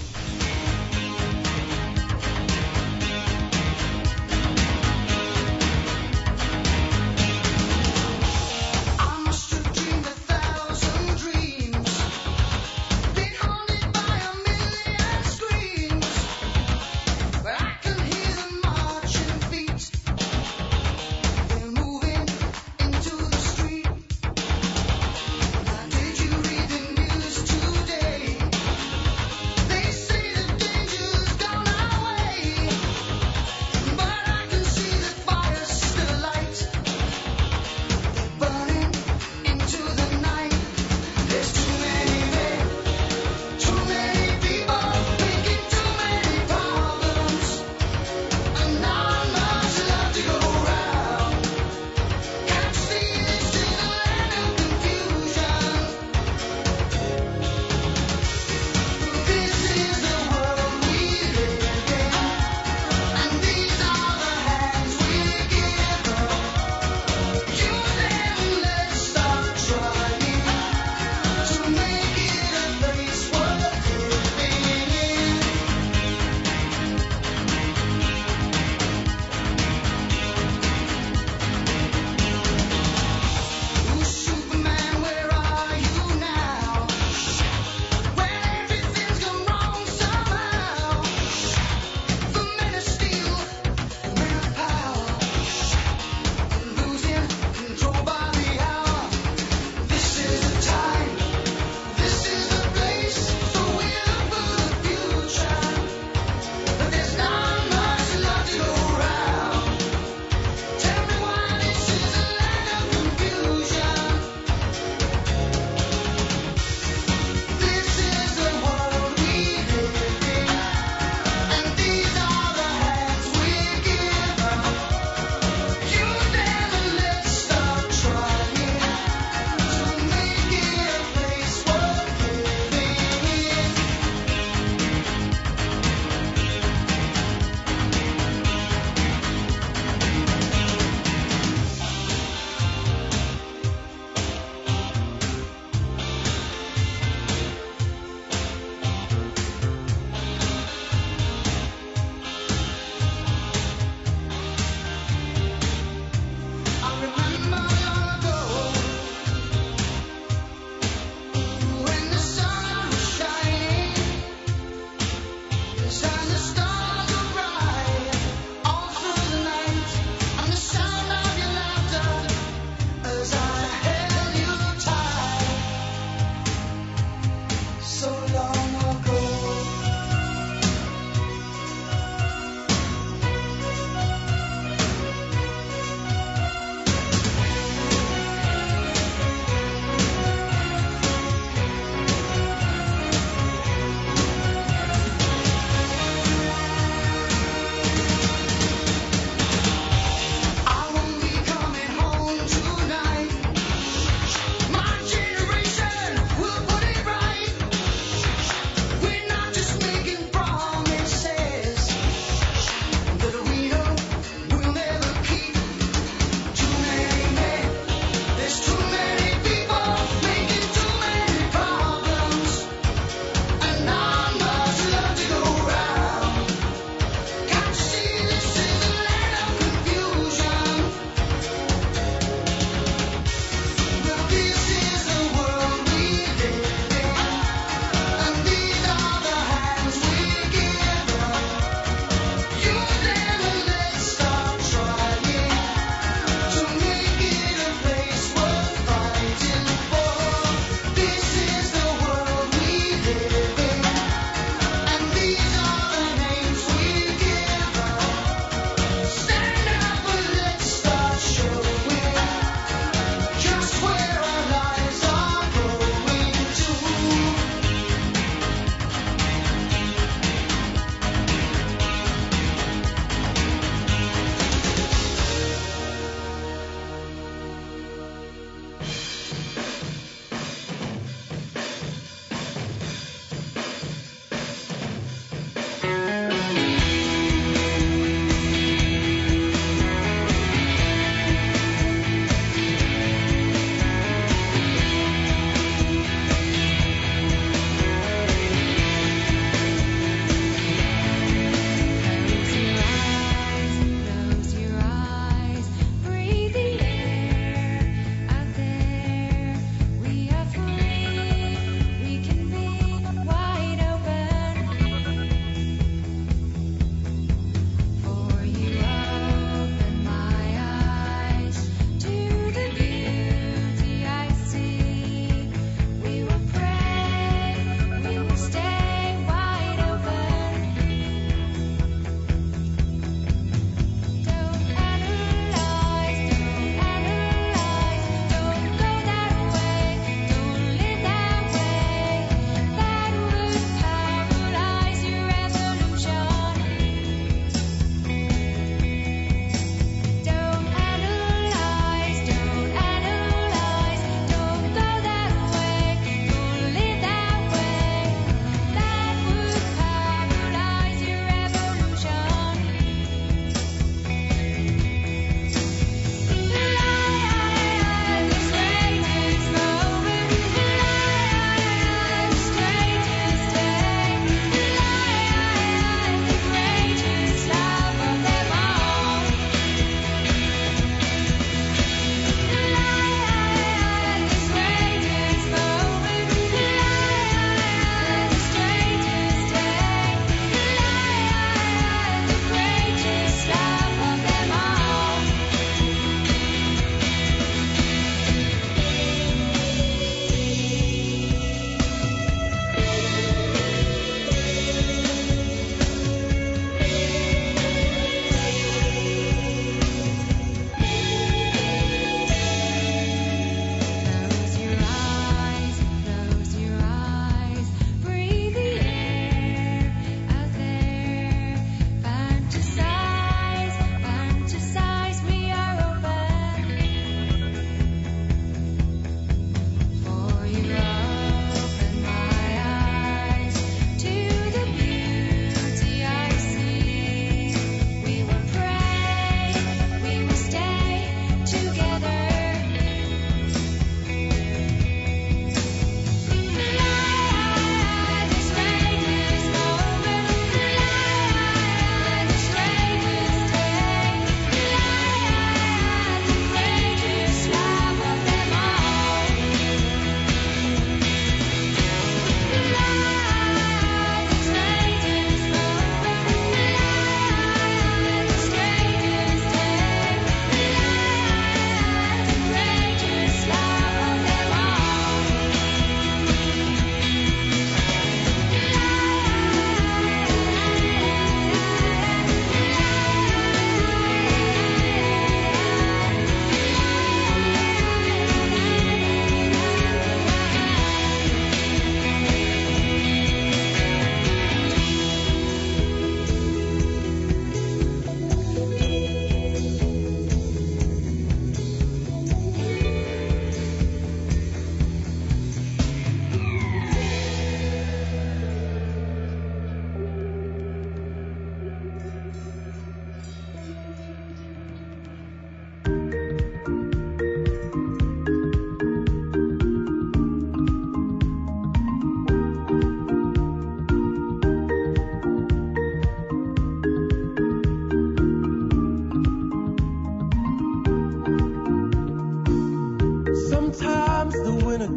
Did you read the news today? They say the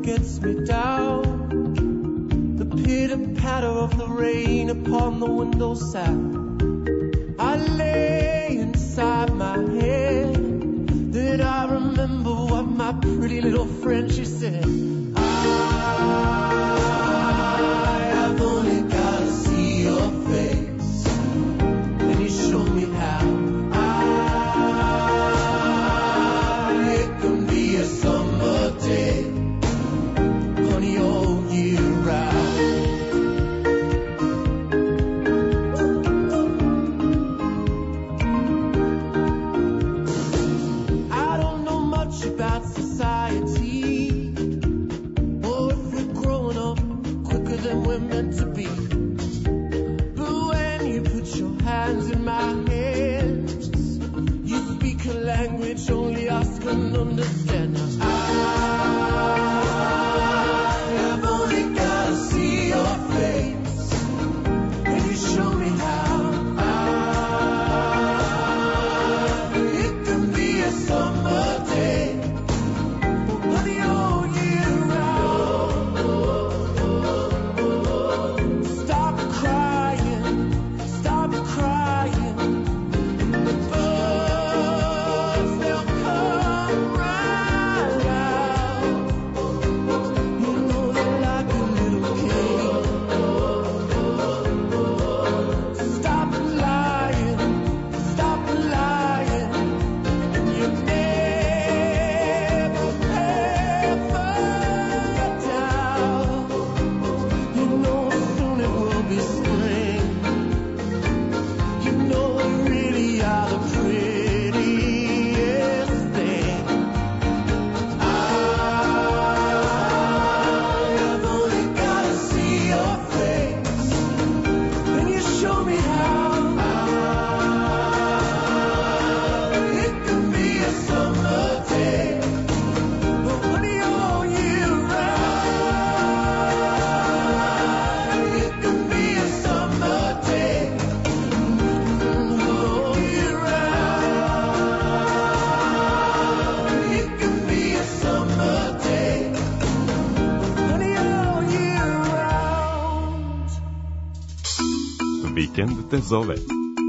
gets me down. The pitter-patter of the rain upon the windowsill. I lay inside my head. Then I remember what my pretty little friend, she said. I have only gotta see your face, and you show me how. I, it can be a summer day, honey, all year round. I don't know much about society, or if we're growing up quicker than we're meant to be. But when you put your hands in my hands, you speak a language only us can understand. Now, I have only gotta see your face, and you show me how. I, it can be a summer day, honey, all year round. Stop crying, stop crying, and the birds, they'll come right out. You know they're like a little king. Stop lying, stop lying, and you never ever doubt. You know soon it will be spring. You know we really are the prettiest thing. I have only gotta see your face, and you show me how. It can be a summer day, but honey, all year round. It can be a summer day, all year round. It can be a summer day, honey, all year round. Vikend te zove.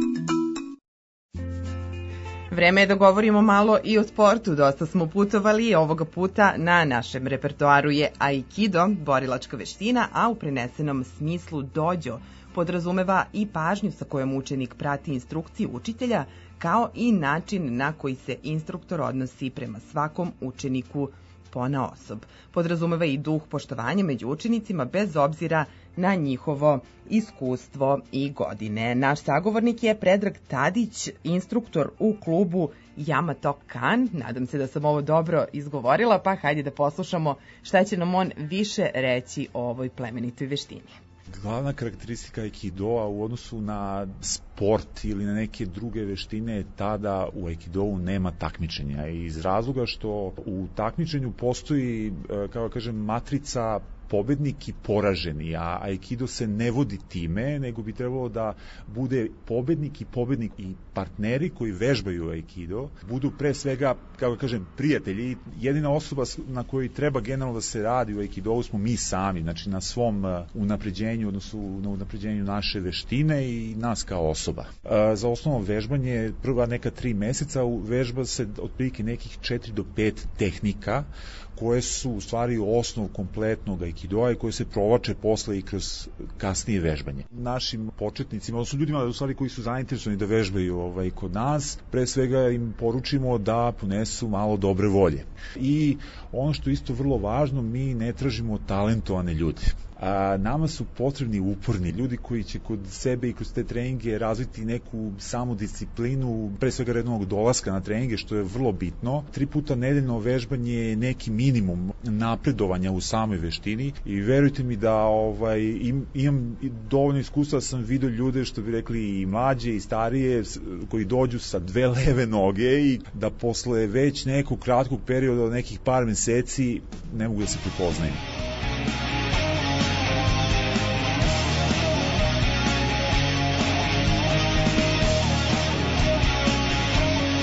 Vreme je da govorimo malo i o sportu. Dosta smo putovali i ovoga puta na našem repertoaru je Aikido, borilačka veština, a u prenesenom smislu dođo podrazumeva i pažnju sa kojom učenik prati instrukciju učitelja, kao i način na koji se instruktor odnosi prema svakom učeniku ponaosob. Podrazumeva i duh poštovanja među učenicima bez obzira na njihovo iskustvo i godine. Naš sagovornik je Predrag Tadić, instruktor u klubu Yamato Kan. Nadam se da sam ovo dobro izgovorila, pa hajde da poslušamo šta će nam on više reći o ovoj plemenitoj veštini. Glavna karakteristika Aikidoa u odnosu na sport ili na neke druge veštine je ta da u Aikidou nema takmičenja, iz razloga što u takmičenju postoji, kako kažem, matrica pobednik i poraženi, a Aikido se ne vodi time, nego bi trebalo da bude pobednik i pobednik i partneri koji vežbaju Aikido budu pre svega, kako kažem, prijatelji. Jedina osoba na kojoj treba generalno da se radi u Aikidou smo mi sami, znači na svom unapređenju, odnosno na unapređenju naše veštine i nas kao osoba. Za osnovno vežbanje prva neka tri meseca vežba se otprilike nekih četiri do pet tehnika koje su u stvari osnov kompletnog Aikidoa i koje se provlače posle i kroz kasnije vežbanje. Našim početnicima, odnosno ljudima u stvari koji su zainteresovani da vežbaju ovaj, kod nas, pre svega im poručimo da ponesu malo dobre volje. I ono što je isto vrlo važno, mi ne tražimo talentovane ljude. A, nama su potrebni uporni ljudi koji će kod sebe i kroz te treninge razviti neku samodisciplinu, pre svega rednog dolaska na treninge, što je vrlo bitno. Tri puta nedeljno vežbanje je neki minimum napredovanja u samoj veštini i verujte mi da ovaj, im, imam dovoljno iskustva, sam vidio ljude, što bi rekli i mlađe i starije, koji dođu sa dve leve noge i da posle već nekog kratkog perioda od nekih par meseci ne mogu da se prepoznaju.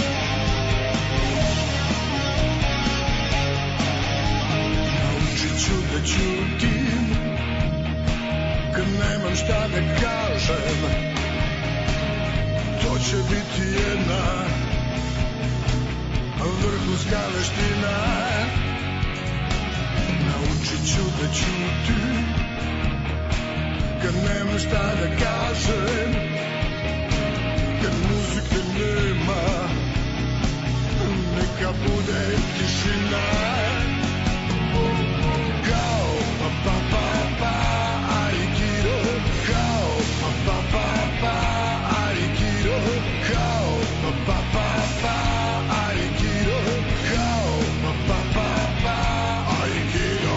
Naučit ću kad nemam šta da kažem, to će biti jedna vrhunska veština. Naučit ću da ćutim kad nemam šta da kažem, kad muzike nema, neka bude tišina. Kao pa pa pa pa aikido, kao pa pa pa pa aikido, kao pa pa pa pa aikido, kao pa pa pa pa aikido.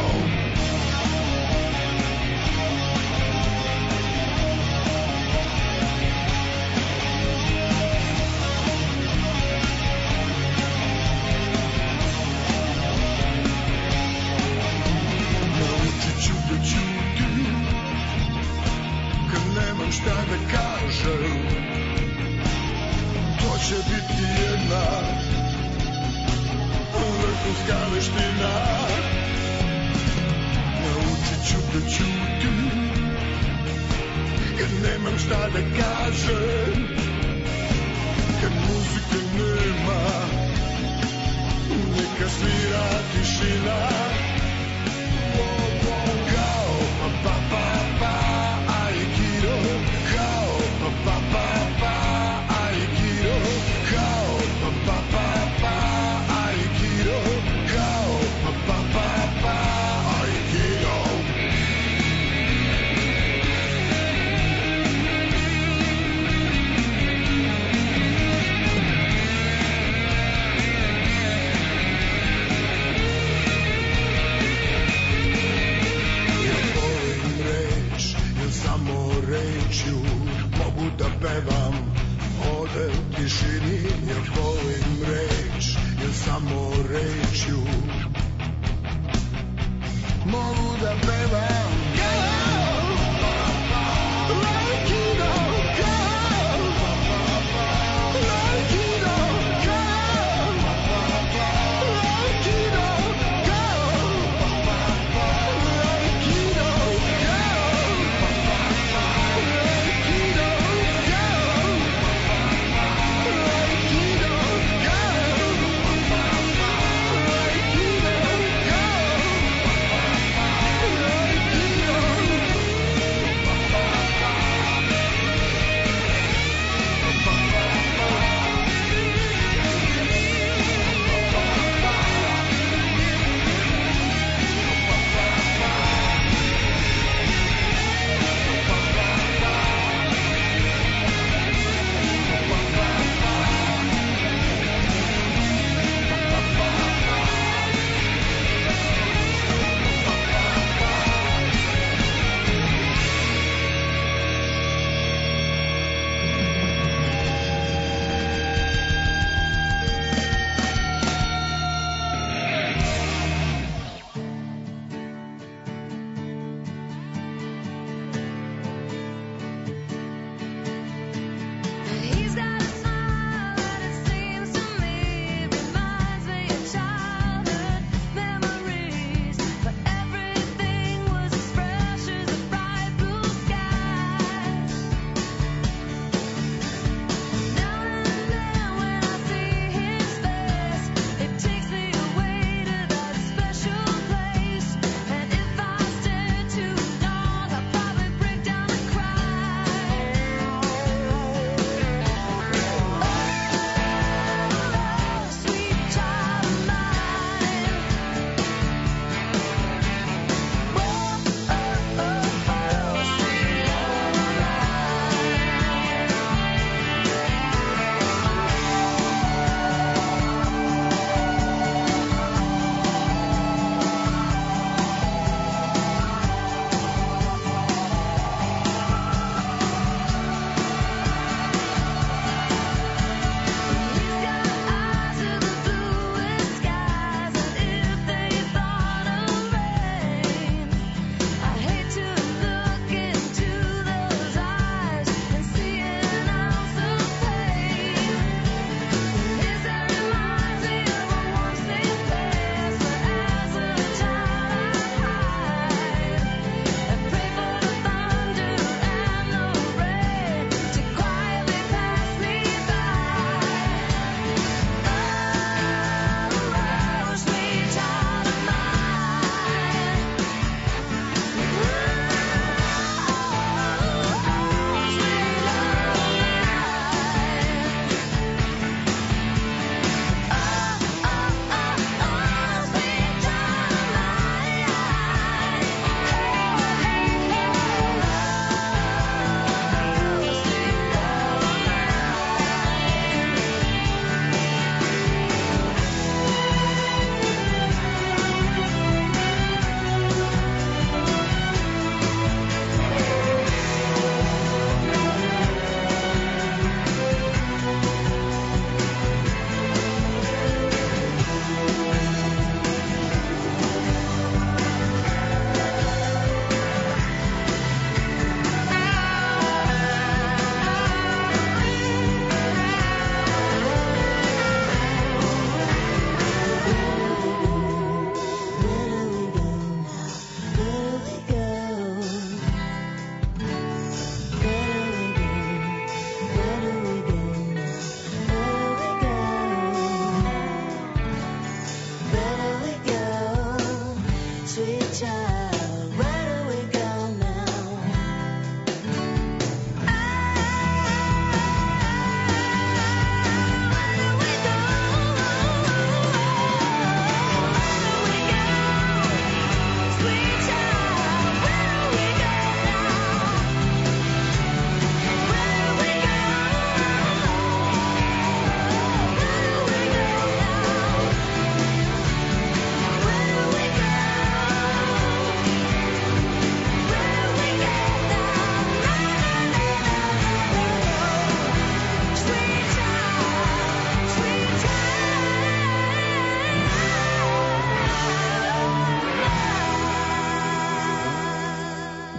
Šta da kažem, to će biti jedna vrhunska veština. Naučit ću da ćutim kad nemam šta da kažem, kad muzike nema, neka svira tišina. Kao pa pa pa pa aikido, kao pa pa pa pa aikido, kao pa pa pa pa aikido, kao pa pa pa pa aikido. Samo rečju mogu da pevam ovde u tišini. Ja volim reč, jer samo rečju mogu da pevam.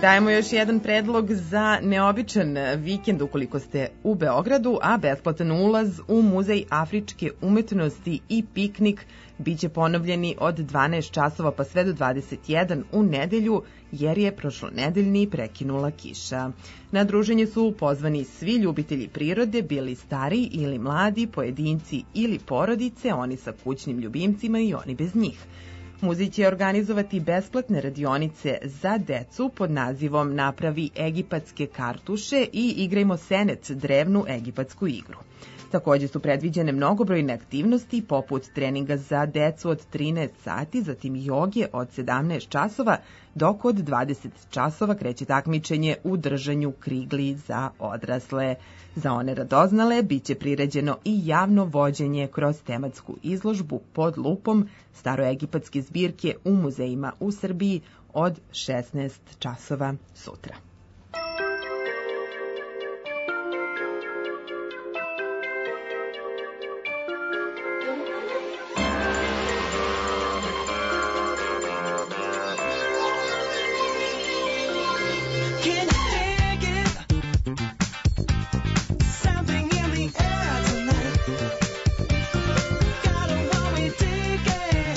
Dajemo još jedan predlog za neobičan vikend ukoliko ste u Beogradu, a besplatan ulaz u Muzej afričke umetnosti i piknik biće ponovljeni od dvanaest časova pa sve do dvadeset jedan u nedelju, jer je prošlonedeljni prekinula kiša. Na druženje su pozvani svi ljubitelji prirode, bili stari ili mladi, pojedinci ili porodice, oni sa kućnim ljubimcima i oni bez njih. Muzej će organizovati besplatne radionice za decu pod nazivom Napravi egipatske kartuše i Igrajmo senet, drevnu egipatsku igru. Takođe su predviđene mnogobrojne aktivnosti poput treninga za decu od trinaest sati, zatim joge od sedamnaest časova, dok od dvadeset časova kreće takmičenje u držanju krigli za odrasle. Za one radoznale biće priređeno i javno vođenje kroz tematsku izložbu pod lupom staroegipatske zbirke u muzejima u Srbiji od šesnaest časova sutra.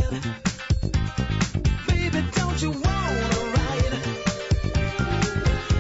Baby, don't you wanna ride?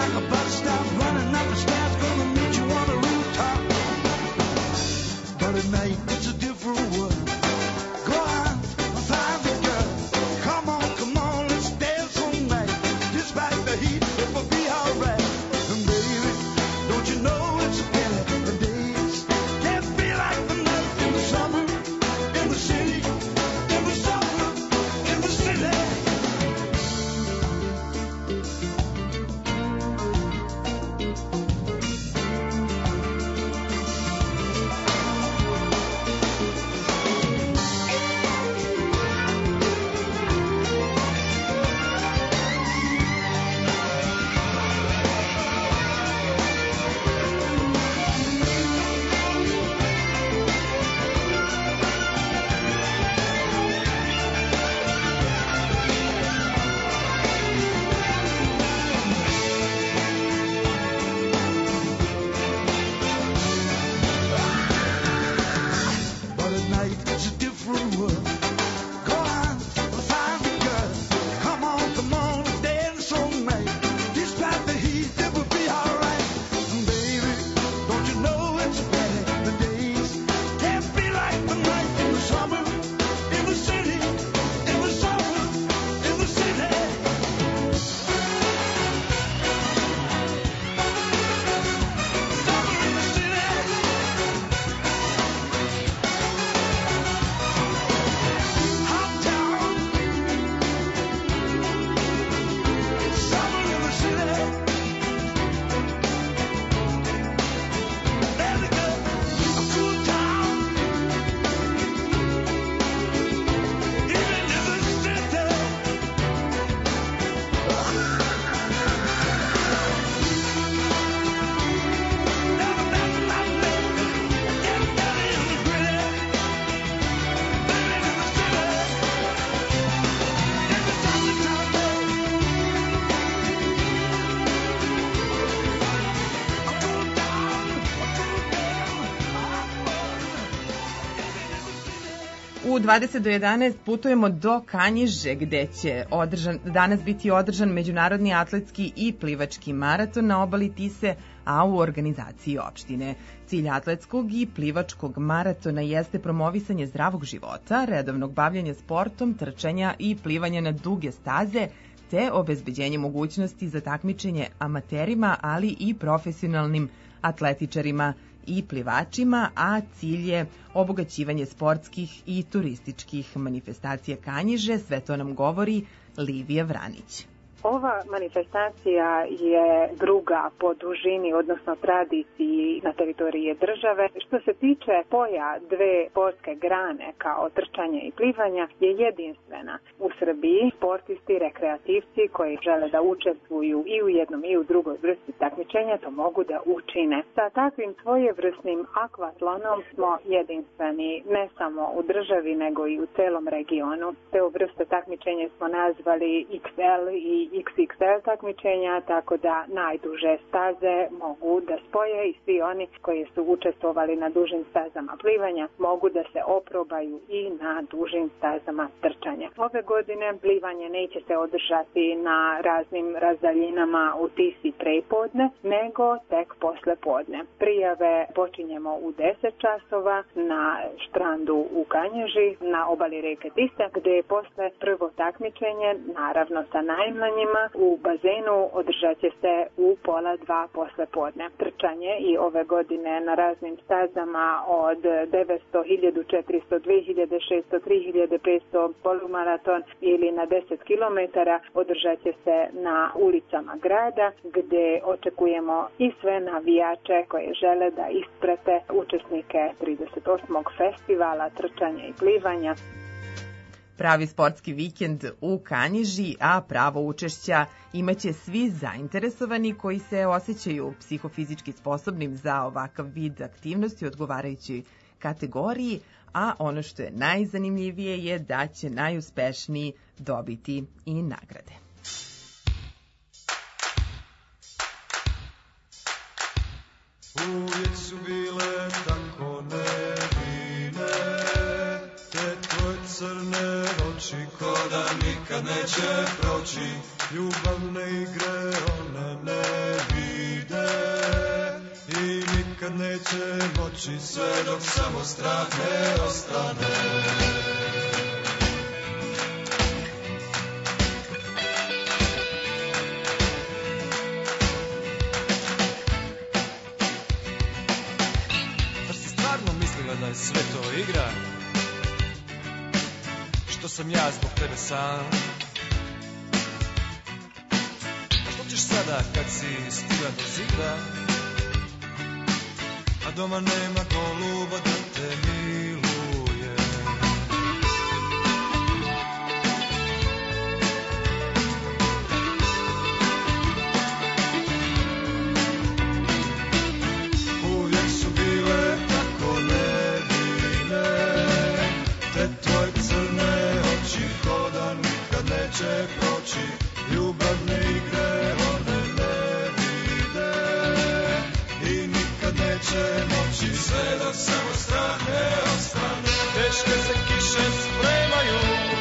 like a bus stop, running up the stairs, gonna meet you on the rooftop. But at night it's a different world. Go on, find the girl. Come on, come on, let's dance all night. Despite the heat, it will be alright. And baby, don't you know it's a pity the days can't be like the night in the summer, in the city, in the summer, in the city. But at night it's a different world. Go on, find the girl. Come on, come on, dance all night. Despite the heat, it will be alright. And baby, don't you know it's better? The days can't be like the night in the summer, in the city, in the summer, in the city. Summer in the city. Hot town. Summer in the city. There we go. A cool town. Even in the city. Never been my baby. Get better in the gritty. Living in the city. In the summertime, baby. A cool town. A cool U dvadeset do jedanaest putujemo do Kanjiže gde će održan, danas biti održan Međunarodni atletski i plivački maraton na obali Tise, a u organizaciji opštine. Cilj atletskog i plivačkog maratona jeste promovisanje zdravog života, redovnog bavljanja sportom, trčanja i plivanja na duge staze, te obezbeđenje mogućnosti za takmičenje amaterima, ali i profesionalnim atletičarima i plivačima, a cilj je obogaćivanje sportskih i turističkih manifestacija Kanjiže. Sve to nam govori Livija Vranić. Ova manifestacija je druga po dužini, odnosno tradiciji na teritoriji države. Što se tiče spoja dve sportske grane kao trčanje i plivanja je jedinstvena. U Srbiji sportisti, rekreativci koji žele da učestvuju i u jednom i u drugoj vrsti takmičenja to mogu da učine. Sa takvim svojevrsnim akvatlonom smo jedinstveni ne samo u državi nego i u celom regionu. Te vrste takmičenja smo nazvali iks el i iks iks el takmičenja, tako da najduže staze mogu da spoje i svi oni koji su učestvovali na dužim stazama plivanja mogu da se oprobaju i na dužim stazama trčanja. Ove godine plivanje neće se održati na raznim razdaljinama u Tisi prepodne, nego tek posle podne. Prijave počinjemo u deset časova na štrandu u Kanjiži, na obali reke Tise, gde je posle prvo takmičenje, naravno sa najmlanjima, u bazenu održat će se u pola dva posle podne. Trčanje i ove godine na raznim stazama od devetsto, hiljadu četiristo, dve hiljade šesto, tri hiljade petsto, polumaraton ili na deset kilometara održat će se na ulicama grada gde očekujemo i sve navijače koje žele da isprate učesnike trideset osmog festivala trčanja i plivanja. Pravi sportski vikend u Kanjiži, a pravo učešća imaće svi zainteresovani koji se osjećaju psihofizički sposobnim za ovakav vid aktivnosti u odgovarajućoj kategoriji, a ono što je najzanimljivije je da će najuspešniji dobiti i nagrade. Uvijek su bile tako nevine, te tvoje crne oči ko da nikad neće proći. Ljubavne igre one ne neće moći sve dok samo strah ne ostane. Zar si stvarno mislila da je sve to igra? Što sam ja zbog tebe sam? A što ćeš sada kad si stigla do zida? A doma nema goluba da te miluje. Uvijek su bile tako nevine, te tvoje crne oči hoda nikad neće proći. Ljubavne igre one ne vide i nikad neće moći sve dok samo strah ne ostane. Teške se kiše spremaju,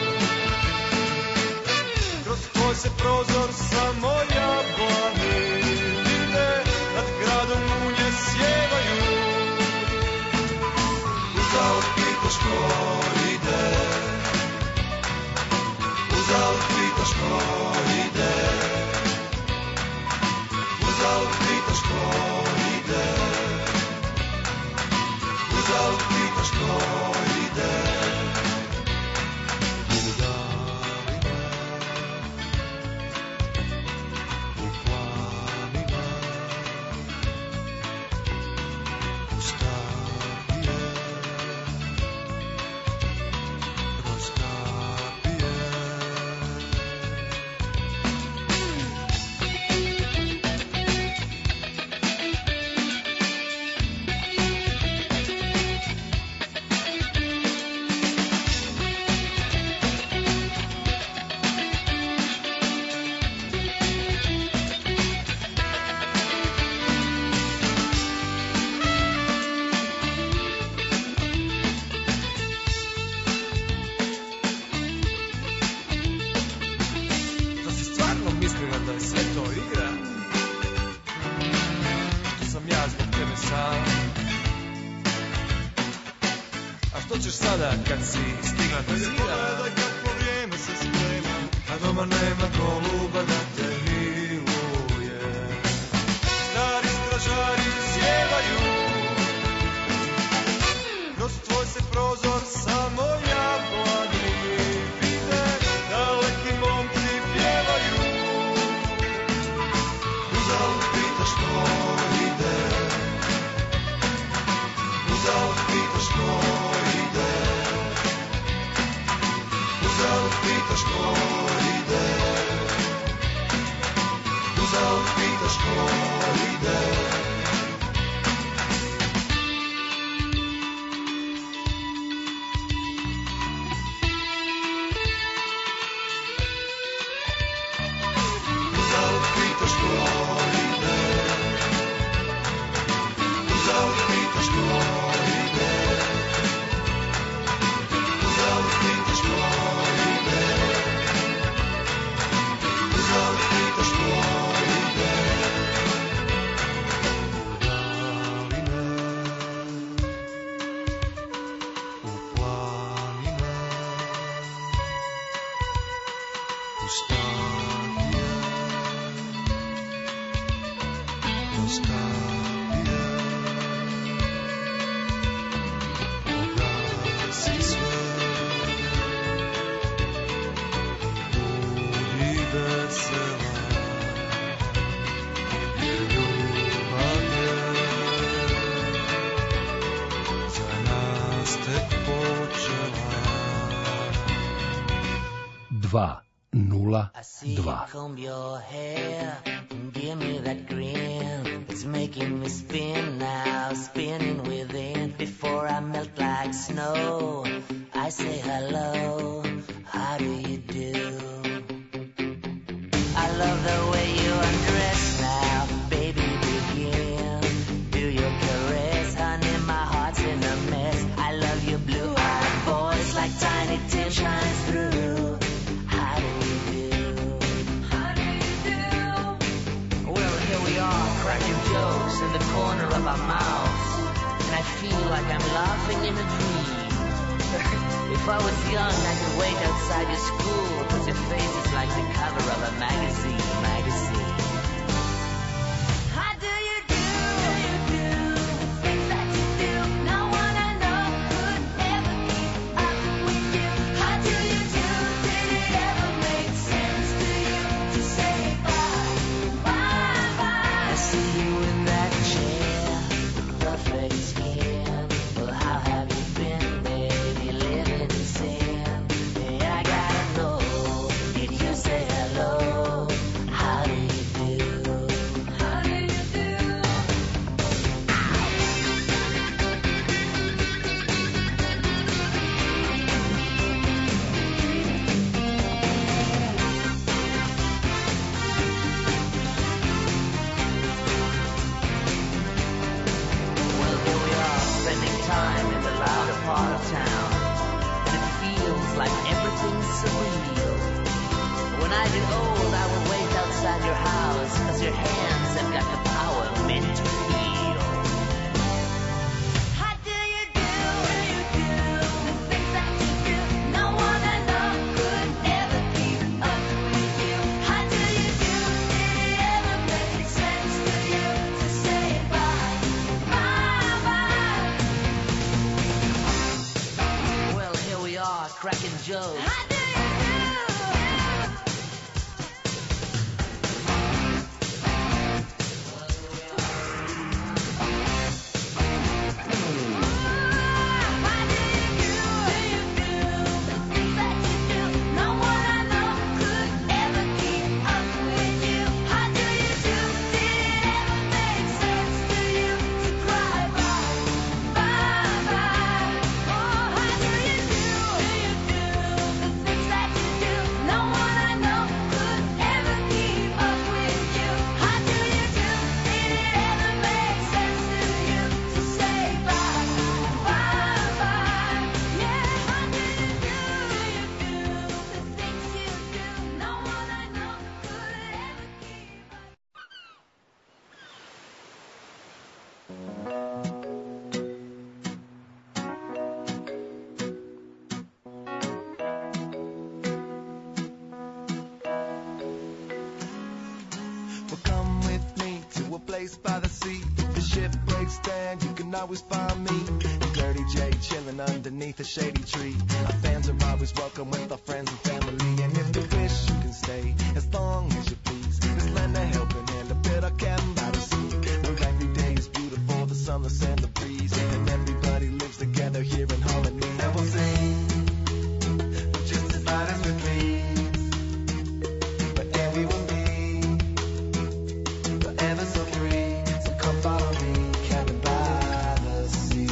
kroz tvoj se prozor samo jablani vide, nad gradom munje sjevaju. Uzalud pitaš ko ide, uzalud pitaš ko ide, uzalud pitaš ko ide, uzalud pitaš ko ide. U danima, u planima, u stapije, kroz kapije. Zar si stvarno mislila da je sve to igra? Što sam ja zbog tebe sam? A što ćeš sada kad si stigla do zida? Pogledaj kako vrijeme se sprema, a doma nema goluba da te miluje. Stari stražari sjevaju, kroz tvoj se prozor samo jablani vide, daleki momci pjevaju. Uzalud pitaš ko ide, uzalud pitaš ko ide, uzalud pitaš ko ide, uzalud pitaš ko ide. Uzalud pitaš ko ide, uzalud pitaš ko ide, uzalud pitaš ko ide, uzalud pitaš ko ide. U daline, u planine, u stanje, kroz kapije, pogasi sve, budi vesela, jer ljubav je za nas tek počela. dva nula I see dva. you comb your hair and give me that grin. It's making me spin now, spinning within. Before I melt like snow, I say hello, how do you do? I love the way you undress now, baby, begin. Do your caress, honey, my heart's in a mess. I love your blue-eyed voice like tiny tin shines through. How do you do? How do you do? Well, here we are, cracking jokes in the corner of our mouths. and I feel like I'm laughing in a dream. If I was young, I could wait outside your school, cause your face is like the cover of a magazine, magazine. How do you do? You do the things that you do. No one I know could ever keep up with you. How do you do? Did it ever make sense to you to say bye, bye, bye? I see you in that chair, perfect skin. Well, how have you been, baby? Living in sin. Hey, I gotta know, did you say hello? How do you do? How do you do? Well, here we are, spending time in the louder part of town, and it feels like everything's surreal. When I get old, I will wait outside your house, cause your hands have got the power meant to heal. How do you do? You do the things that you do. No one I know could ever keep up with you. How do you do? Did it ever make sense to you to say bye, bye, bye? Well, here we are, cracking jokes. How do you do? Well, come with me to a place by the sea. If the ship breaks down, you can always find me. Dirty J chilling underneath a shady tree. Our fans are always welcome with our friends and family. And if you wish, you can stay as long as you please. Just lend a helping hand, a bit of cabin by the sea. Where every day is beautiful, the sunless and the breeze. And everybody lives together here in harmony. And we'll sing just as loud as we please. Wherever you will be. Ever so free, so come follow me, cabin by the sea.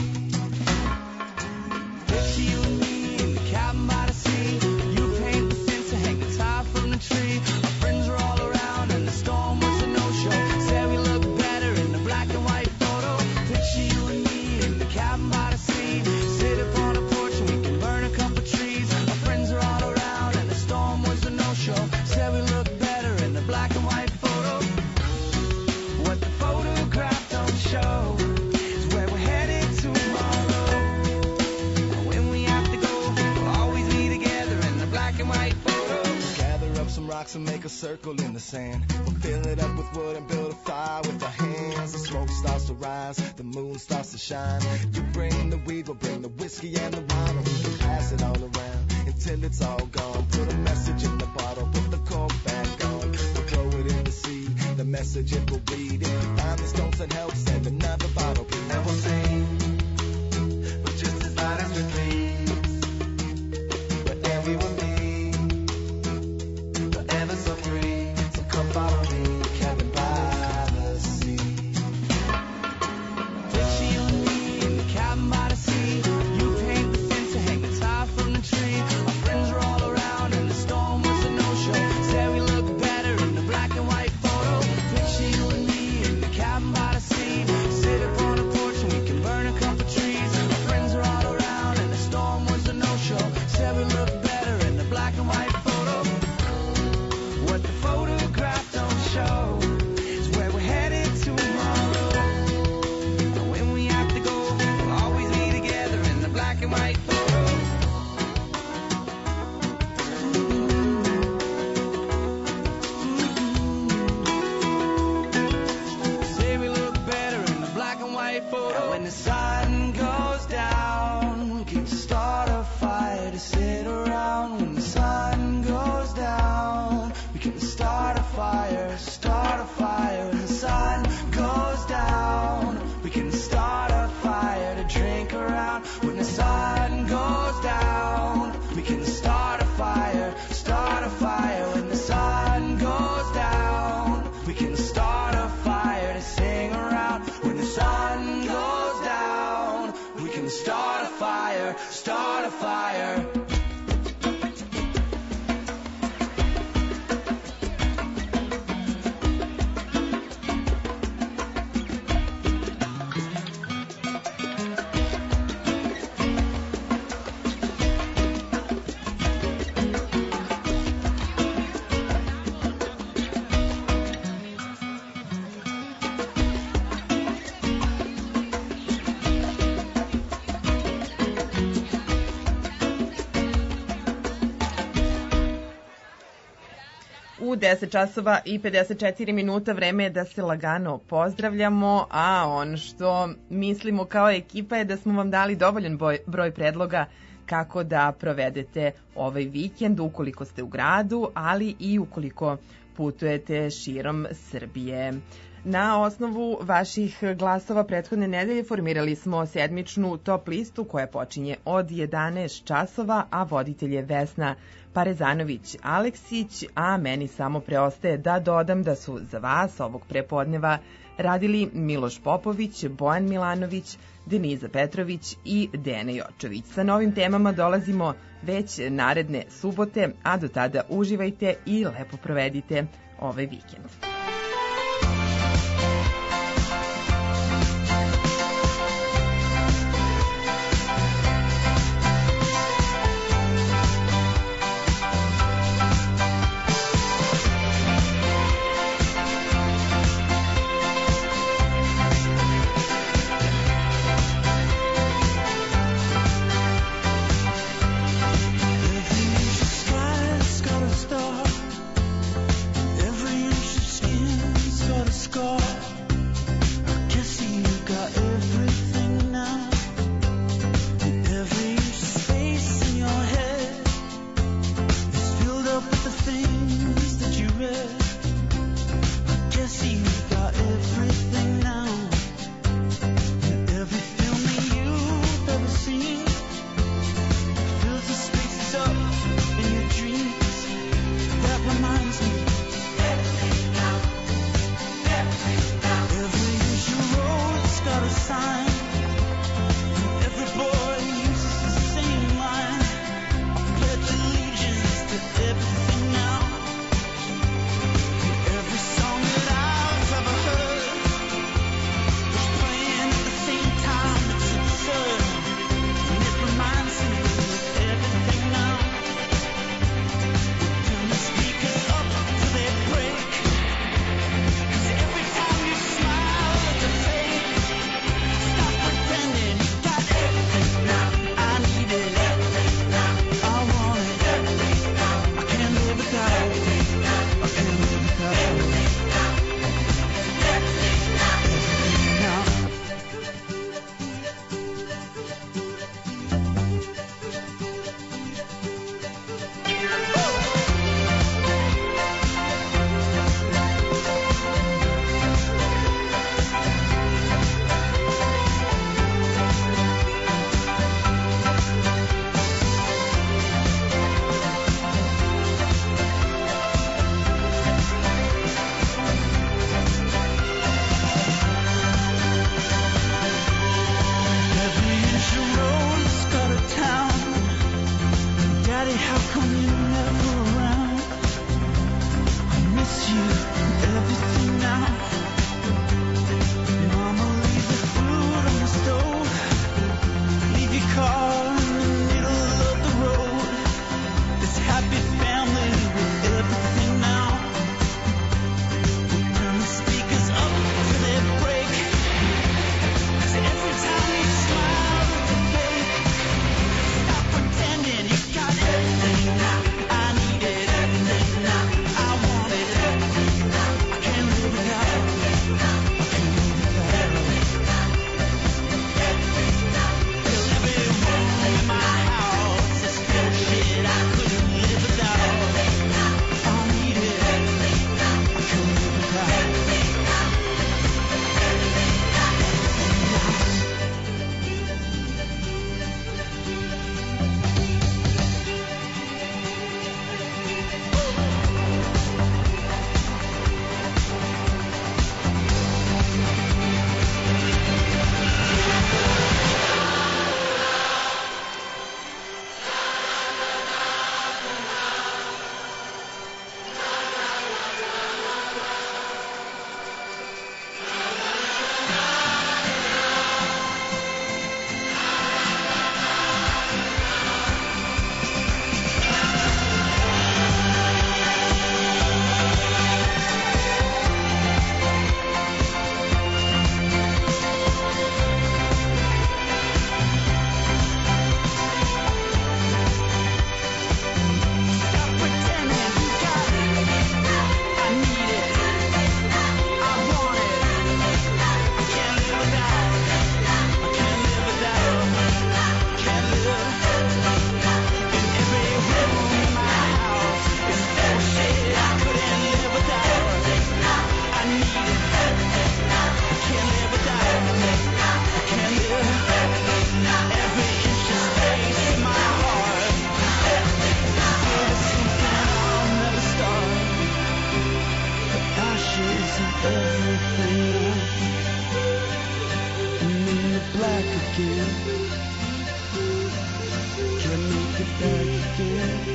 Picture you and me in the cabin by the sea. You paint the fence and hang the tie from the tree. Our friends are all around and the storm was a no-show. Said we look better in the black and white photo. Picture you and me in the cabin by the sea. Sit upon a porch and we can burn a couple trees. Our friends are all around and the storm was a no-show. Said we look better in the black and white photo. What the photograph don't show is where we're headed tomorrow. When we have to go, we'll always be together in the black and white photo. Gather up some rocks and make a circle in the sand. We'll fill it up with wood and build a fire with our hands. The smoke starts to rise, the moon starts to shine. You bring the weed, we'll bring the whiskey and the wine, and we can pass it all around until it's all gone. Put a message in the bottle, put the cork back on. We'll throw it in the sea, the message it will read. If you find the stones and help, send another bottle, please. And we'll sing, but just as loud as we please. Wherever you will be, forever so free. So come follow me, cabin by the sea. Picture you and me in the cabin by the sea. You paint the fence and hang the tie from the tree. Our friends are all around and the storm was a no-show. Said we look better in the black and white photo. Picture you and me in the cabin by the sea. Sit upon a porch and we can burn a couple trees. Our friends are all around and the storm was U deset časova i pedeset četiri minuta vreme je da se lagano pozdravljamo, a ono što mislimo kao ekipa je da smo vam dali dovoljan boj, broj predloga kako da provedete ovaj vikend ukoliko ste u gradu, ali i ukoliko putujete širom Srbije. Na osnovu vaših glasova prethodne nedelje formirali smo sedmičnu top listu koja počinje od jedanaest časova, a voditelj je Vesna Parezanović-Aleksić, a meni samo preostaje da dodam da su za vas ovog prepodneva radili Miloš Popović, Bojan Milanović, Deniza Petrović i Dene Jočović. Sa novim temama dolazimo već naredne subote, a do tada uživajte i lepo provedite ovaj vikend. Every time you Can't live without you. Can't live. Every inch of space in my heart. Give us something I'll never start. The ashes of everything else. And then the black again. Can't make it back again.